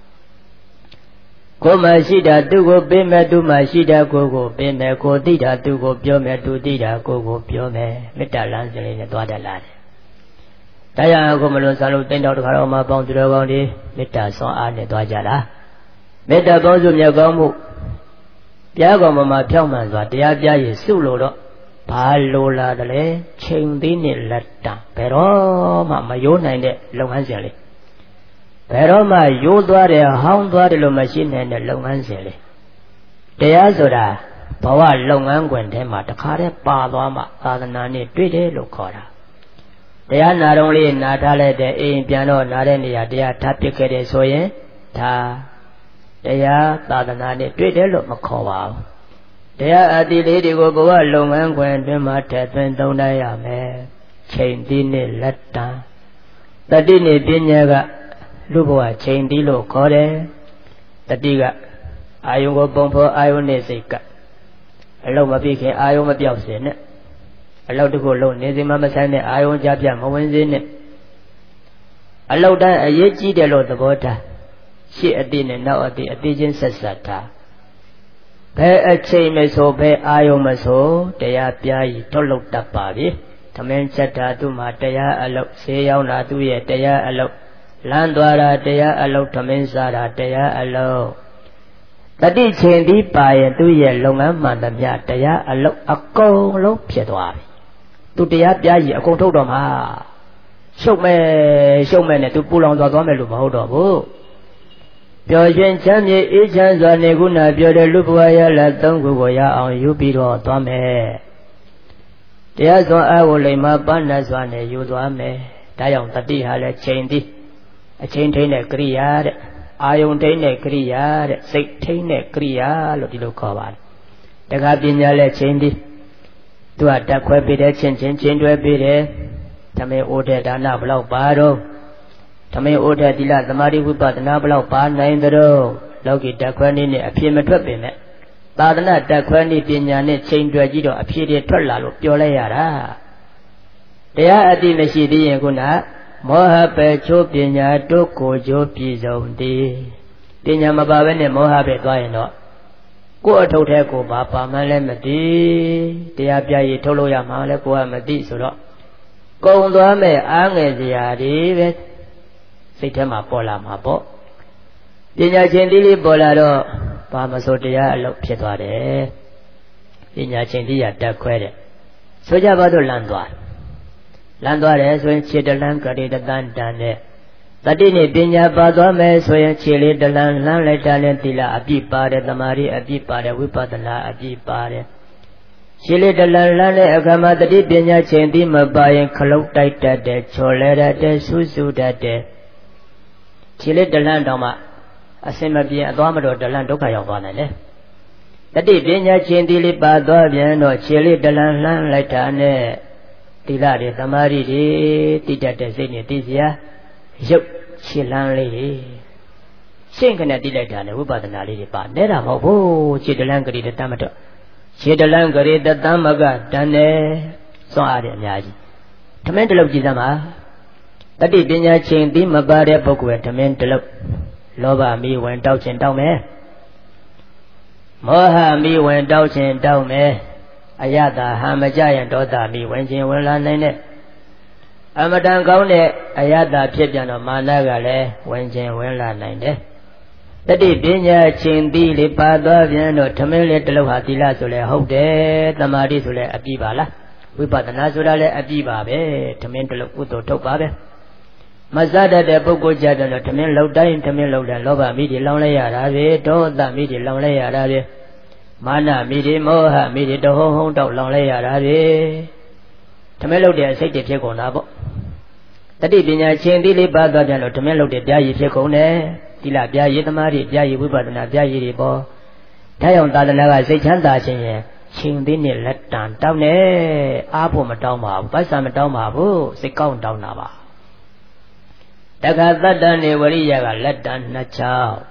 ကိုယ်မှရှိတာသူ့ကိုပေးမယ်သူ့မှရှိတာကိုယ်ကိုပေးမယ်ကိုသိတာသူ့ကိုပြောမယ်သူသိတာကိုယ်ကိုပြောမယ်မေတ္တာလမ်းစဉ်လေးနဲ့သွားတတ်လာတယ်ဒါကြောင့်အခုမလွန်ဆန်းလို့တိတ်တော်တခါတော့မှပေါင်းသူတော်ကောင်းတွေမေတ္တာဆွမ်းအားနဲ့သွားကြတာမေတ္တာပေါင်းစုမြတ်ကောင်းမှုပြားကောင်မှာဖြောင်းမှန်စွာတရားပြရည်စုလို့တော့ဘာလိုလာတယ်လဲချိန်သေးနဲ့လက်တံဘယ်တော့မှမယိုးနိုင်တဲ့လုပ်ငန်းစဉ်လေးဘယ်တော့မှယိုးသွားတယ်ဟောင်းသွားတယ်လို့မရှိနိုင်တဲ့လုပ်ငန်းစဉ်လေးတရားဆိုတာဘဝလုပ်ငန်းခွင်ထဲမှာတခါတည်းပါသွားမှသာသနာနဲ့တွေ့တယ်လို့ခေါ်တာတရားနာတော်လေးနာထားလိုက်တဲ့အိမ်ပြန်တော့နာတဲ့နေရာတရားထားပြခဲ့တယ်ဆိုရင်ဒါတရားသာသနာနဲ့တွေ့တယ်လို့မခေါ်ပါဘူးတရားအတိလေးတွေကိုဘဝလုပ်ငန်းခွင်အတွင်းမှာထည့်သွင်းသုံးနိုင်ရမယ်ချိန်သီးနဲ့လက်တံတတိနဲ့ပညာကလူဘဝချိန်သီးလို့ခေါ်တယ်တတိကအာယုံကိုပုံဖော်အာယုံနဲ့စိတ်ကအလုံးမပြည့်ခင်အာယုံမပြောက်စေနဲ့အလောက်တခုလုံးနေစီမမဆိုင်တဲ့အာယုံကြပြမဝင်စေနဲ့အလောက်တန်းအရေးကြီးတယ်လို့သဘောထားရှေ့အတိနဲ့နောက်အတိအတိချင်းဆက်ဆက်ထားဘယ်အချိန်မဆိုဘယ်အာယုံမဆိုတရားပြားကြီးထုတ်လုပ်တတ်ပါပြီသမင်းချက်တာသူ့မှာတရားအလုပ်ဆေးရောက်တာသူ့ရဲ့တရားအလုပ်လမ်းသွားတာတရားအလုပ်သမင်းစားတာတရားအလုပ်တတိချိန်ဒီပါရင်သူ့ရဲ့လုပ်ငန်းမှန်သမျှတရားအလုပ်အကုန်လုံးဖြစ်သွားပြီသူတရားပြားကြီးအကုန်ထုတ်တော့မှာရှုပ်မဲ့ရှုပ်မဲ့နဲ့သူပူလောင်သွားသွားမယ်လို့မဟုတ်တော့ဘူးပျော်ရွှင်ချမ်းမြေအေးချမ်းစွာနေခုနပြောတဲ့လူဘဝရလာသုံးခုကိုရအောင်ယူပြီးတော့သွားမယ်တရားစွာအားကိုလိမ္မာပန်းနဲ့စွာနဲ့ယူသွားမယ်ဒါကြောင့်တတိဟာလည်းချိန်သည်အချိန်ထိန်းတဲ့ကရိယာတဲ့အာယုန်ထိန်းတဲ့ကရိယာတဲ့စိတ်ထိန်းတဲ့ကရိယာလို့ဒီလိုခေါ်ပါတယ်တခါပညာလည်းချိန်သည်သူကတက်ခွဲပေးတဲ့ချင်းချင်းချင်းတွဲပေးတယ်သမင်အိုတဲ့ဒါနဘလောက်ပါတော့သမင်အိုတဲ့သီလသမာဓိဝိပဿနာဘလောက်ပါနိုင်သတော့လောကီတက်ခွဲနည်းနဲ့အဖြစ်မထွက်ပင်နဲ့သာသနာတက်ခွဲနည်းပညာနဲ့ချိန်တွယ်ကြည့်တော့အဖြစ်တွေထွက်လာလို့ပြောလိုက်ရတာတရားအတိမရှိသေးရင်ခုနမောဟပဲချိုးပညာတို့ကိုချိုးပြည်စုံသည်ပညာမပါဘဲနဲ့မောဟပဲသွားရင်တော့ကိုယ်အထုတ်တဲ့ကိုဘာပါမှန်းလည်းမသိတရားပြရည်ထုတ်လို့ရမှလည်းကိုယ်ကမသိဆိုတော့ကုံသွားမဲ့အားငယ်စရာတွေပဲစိတ်ထဲမှာပေါ်လာမှာပေါ့ပညာချင်းတိလေးပေါ်လာတော့ဘာမဆိုတရားအလုပ်ဖြစ်သွားတယ်ပညာချင်းတိရတက်ခွဲတဲ့ဆိုကြပါတော့လမ်းသွားလမ်းသွားတယ်ဆိုရင်ခြေတလန်းကတိတတန်တန်တဲ့တတိနဲ့ပညာပါသွားမယ်ဆိုရင်ခြေလေးတလန်းလမ်းလိုက်တာနဲ့သီလအပြည့်ပါတယ်သမာဓိအပြည့်ပါတယ်ဝိပဿနာအပြည့်ပါတယ်ခြေလေးတလန်းလမ်းတဲ့အခါမှာတတိပညာချင်းတိမပါရင်ခလုတ်တိုက်တတ်တယ်ချော်လဲတတ်တယ်ဆူးဆူတတ်တယ်ခြေလေးတလန်းတောင်မှအစင်မပြေအသွားမတော်တလန်းဒုက္ခရောက်သွားနိုင်တယ်တတိပညာချင်းတိလေးပါသွားပြန်တော့ခြေလေးတလန်းလမ်းလိုက်တာနဲ့သီလတွေသမာဓိတွေတိတတ်တဲ့စိတ်နဲ့သိစရာရုပ်ခြေလန်းလေးတွေရှင်းခနဲ့တိလိုက်တာနဲ့ဝိပဿနာလေးတွေပါနေတာမဟုတ်ဘူးခြေတလန်းကလေးတတမတော့ခြေတလန်းကလေးတတမကတန်တယ်စွန့်အားတယ်အများကြီးထမင်းတလုတ်ကြည့်စမ်းပါတတိပညာချင်းသိမပါတဲ့ပုဂ္ဂိုလ်ကထမင်းတလုတ်လောဘမီးဝင်တောက်ခြင်းတောက်မယ်မောဟမီးဝင်တောက်ခြင်းတောက်မယ်အယတာဟာမကြရင်ဒေါသမီးဝင်ခြင်းဝင်လာနိုင်တဲ့အမတန်ကောင်းတဲ့အယတာဖြစ်ပြန်တော့မာနကလည်းဝင်ခြင်းဝင်လာနိုင်တယ်တတိပညာချင်းသိလေးပါသွားပြန်တော့ထမင်းလေးတလုံးဟာသီလဆိုလဲဟုတ်တယ်သမာဓိဆိုလဲအပြည့်ပါလားဝိပဿနာဆိုတာလဲအပြည့်ပါပဲထမင်းတလုံးကုသိုလ်ထုတ်ပါပဲမစားတတ်တဲ့ပုဂ္ဂိုလ်ကြတော့ထမင်းလောက်တိုင်းထမင်းလောက်တိုင်းလောဘမိတွေလောင်လိုက်ရတာပဲဒေါသမိတွေလောင်လိုက်ရတာပဲမာနမိတွေမောဟမိတွေတဟုံဟုံတောက်လောင်လိုက်ရတာပဲထမင်းလောက်တဲ့အစိတ်တွေဖြစ်ကုန်တာပေါ့တတိပညာချင်းသီလေးပါသွားပြန်လို့ထမင်းလောက်တဲ့ပြားရည်ဖြစ်ကုန်တယ်သီလပြားရည်သမာဓိပြားရည်ဝိပဿနာပြားရည်တွေပေါ့ဒါကြောင့်သာသနာကစိတ်ချမ်းသာခြင်းရဲ့ချင်းသီနဲ့လက်တံတောင်းနေအားဖို့မတောင်းပါဘူးပိုက်ဆံမတောင်းပါဘူးစိတ်ကောင်းတောင်းတာပါတခါတတ္တနေဝရိယကလက်တံနှစ်ချောင်း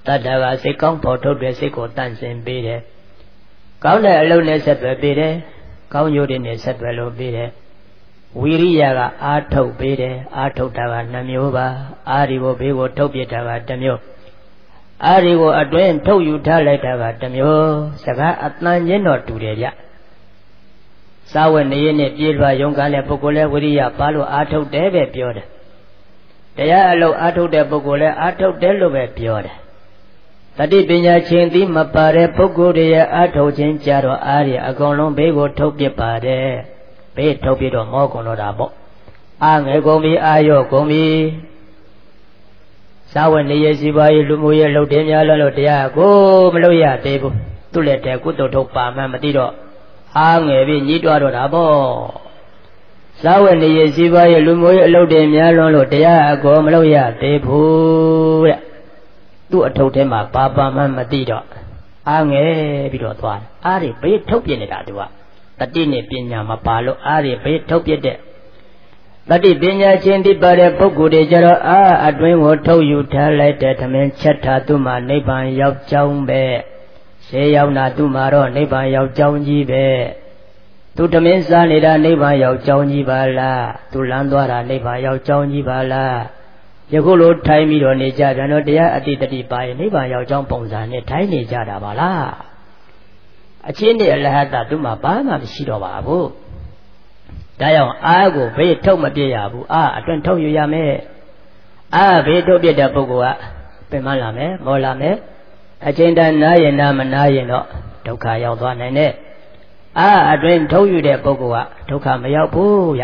Tadaga say count for to be sick or dancing be there. Count alone as a baby, count you in a set well be there. Wiriyaga Arto be there, Arto Taga Namioba, Arivo Bevo Topiataga Damio. Arivo Adwen told you Talataga Damio, Saga Atlan Yenor to the ya. Sawen the Yennet Yilva Yongale Pocole Wiria Palo Arto Debe Piod. They are low Arto de Pocole, Arto Delove Piod. Tadi pinya cinti mapare pogo de Arto Chincharo Aria, a golon bego topia pare. Be topido mocono dabo. Ang egomi ayo gomi. Sawen the Yesiba Lumuya Lodemia Lodia, go Maloya table. To let a good topa mamadido. Ang evi Nidwado dabo. Sawen the Yesiba Lumuya Lodemia Lodia, go Maloya table. To a totema papa mamadido. Ang evido twan. Ari be topian it adua. Tadini pinya mapalo ari be topyede. Tadi pinya cinti pada pogo de jaro a adwin wo tau yu thalai de thamin chat tha tu ma nibban yauk chaung be. Se yauk na tu ma ro nibban yauk chaung ji be. Tu thamin sa nida nibban yauk chaung ji ba la. Tu lan twa da nibban yauk chaung ji ba la. Yaku lo thai mi ro ne ja dan lo taya ati tati pa yin nibban yauk chaung pong sa ne thai ne ja da ba la. A chinny a lahata to my bama, she do babu. Dion, I go pay to my dear abu. Ah, I don't tell you, yame. Ah, be to be the Bogoa, Pemalame, Molame. A chinda nayanam and nayano, Toka Yalvan and it. Ah, I don't tell you the Bogoa, Toka Mayapu.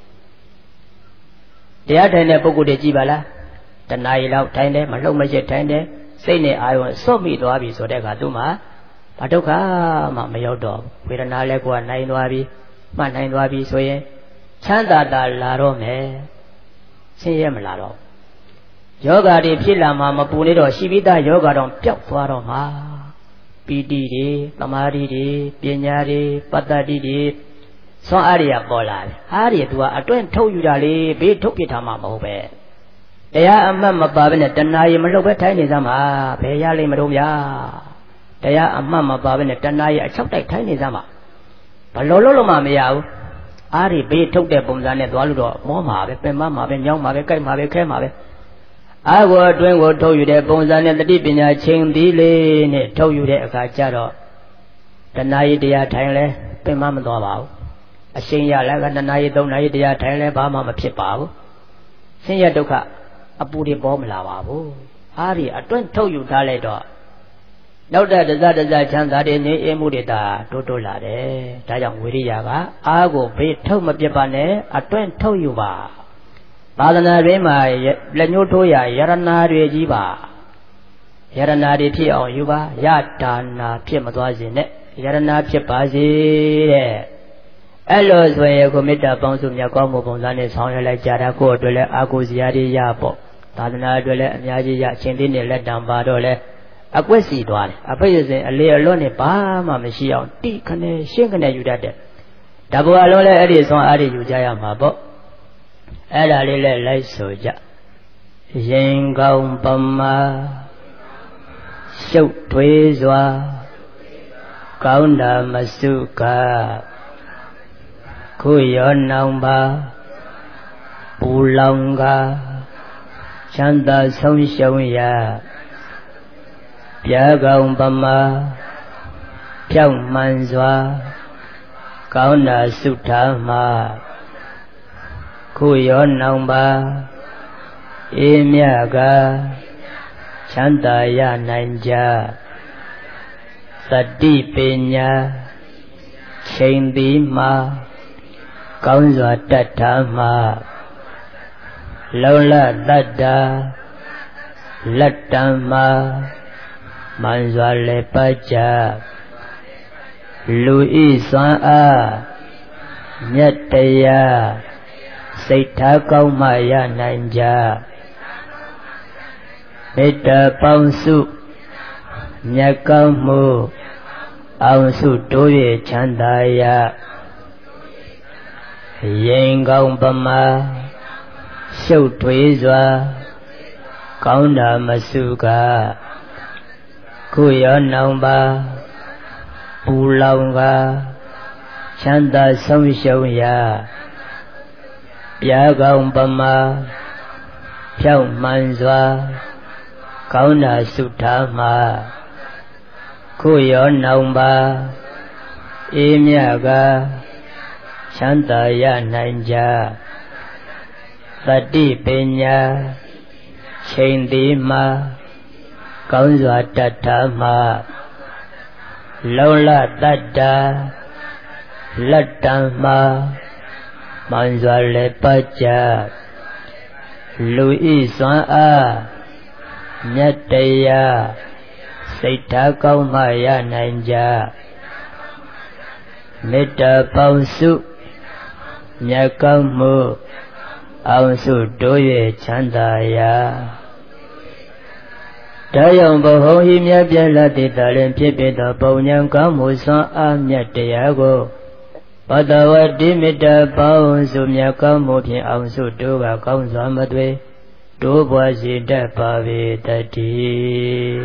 The other in the Bogo de Jibala, the Nayla Tine, Maloma Tine, say, I was so me to Abi so de Gaduma. Patoka, Mamma dog, with an Allegua nine wabi, my nine wabi so ye. Chanda da laro me. Say him laro. Yoga de Pila Mamma Punido, Shivida Yoga don't pick for ma. Pidi, Tamari, Pinyari, Patadi, so Aria Bola. Aria to a twin told you that be took it a mamma. They are a mamma babinet, and I am a little tiny zama, Payali Madoya. They are a mamma babinet and I accept a tiny zama. But Lolo Mamma, Ari be took the Bumzane Dwaludo, Mama, Mamma, young Mabe, Mabe, Mabe. I will doing what told you that Bumzane the deep in a chain delay, told you that Kacharo. The night they are tiny, Pemam Dwao. A senior like the night don't night they are tiny, Bama Pipao. Senior Doka, a booty bomb lava. Ari, I don't tell you, Taledor. No doubt that is a chance that in the Emudita, Totolade, Tayang Wiriaga, I will pay Tom of Japane, a twin Toyuba. Badana Rema, Lenutoya, Yarana Rejiba. Yarana de Pia on Yuba, Yatana Piamadwazine, Yarana Piapazi. Elos where you commit a bounce of Yakomo Bonzane, sound like Jarako, Dole, Aguziadi Yapo, Tadana Dole, Yaji, Chindini, let down Badole. A quasi one, a person a lay alone, Bama, Machine, Deacon, Shinkan, you that. Double alone, Edison, Adi, Ujaya Mabo. Ella Lila Light Soja. Yengam Bama. Shoot Twizwa. Kaunda Masuka. Kuyon Namba. Pulanga. Chanda Sonshaya. Piagam Bama Piang Manzwa Kauna Sutama Kuyon Namba Imyaga Chandaya Nanja Sadi Pinya Chendima Kaunzwa Tatama Lola Dada Latama Manzale Pacha Louis San Nyataya Saita Kaumaya Nanja Meta Pausu Nyakamu Ausu Toye Chandaya Yengaum Bama Shou Twizwa Kaunda Masuka ခုရောနောင်ပါပူလောင်ကချမ်းသာဆုံးရှုံးရာပြာကောင်းပမာဖြောင့်မှန်စွာကောင်းတာဆုထားမှာခုရောနောင်ပါအေးမြကချမ်းသာရနိုင်ကြသတ္တိပညာချိန်သည်မှာကောင်းစွာတတ်ထားမှာလုံလတတ္တာလက်တံမှာမှန်စွာလည်းပတ်ကြလူဤစွမ်းအားမြတ်တရားစိတ်ထားကောင်းမှရနိုင်ကြမေတ္တာပေါင်းစုမြတ်ကောင်းမှုအောင်စုတို့၍ချမ်းသာရာဒါကြောင့်ဘုံဟိမြတ်ပြလတ်တည်တော်ရင်ဖြစ်ဖြစ်သောပုံညာကောင်းမှုစွမ်းအားမြတ်တရားကိုဘဒဝတိမေတ္တာပေါင်းစုမြတ်ကောင်းမှုဖြင့်အောင်စုတို့ကကောင်းစွာမသွေတိုးပွားစေတတ်ပါပေတည်း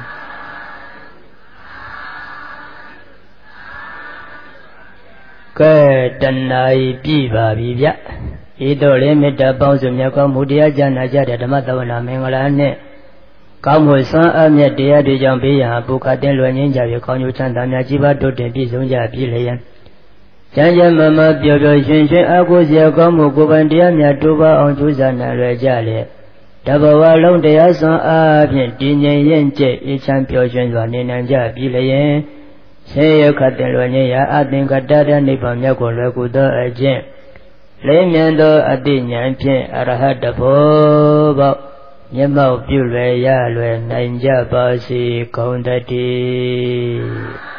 ကဲတဏှာဤပြည့်ပါပြီဗျဤတို့လည်းမေတ္တာပေါင်းစုမြတ်ကောင်းမှုတရားကြားနာကြတဲ့ဓမ္မသဝနာမင်္ဂလာနှင့်ကောင်းမှုစွမ်းအားမြတ်တရားတွေကြောင့်ဘေးရန်ပုခတ်တင်လွယ်ငင်းကြပြီးကောင်းကျိုးချမ်းသာများကြီးပါတိုးတက်ပြည့်စုံကြပြီလျက်ကျမ်းကျမ်းမမပျော်ပျော်ရွှင်ရွှင်အားကိုးစရာကောင်းမှုကိုယ်ပိုင်တရားများတိုးပါအောင်ကြိုးစားနိုင်ရကြလေတဘဝလုံးတရားစွမ်းအားဖြင့်တည်ငြိမ်ရင်ကျက်အေးချမ်းပျော်ရွှင်စွာနေနိုင်ကြပြီလျက်ဆေရခတ်တင်လွယ်ငင်းရာအသင်္ကတတနိဗ္ဗာန်မြတ်ကိုလွယ်ကူသောအကျင့်လေးမြတ်သောအတိညာဖြင့်အရဟတဘောပေါမျက်မှောက်ပြုလွယ်ရလွယ်နိုင်ကြပါစေကုန်သတည်း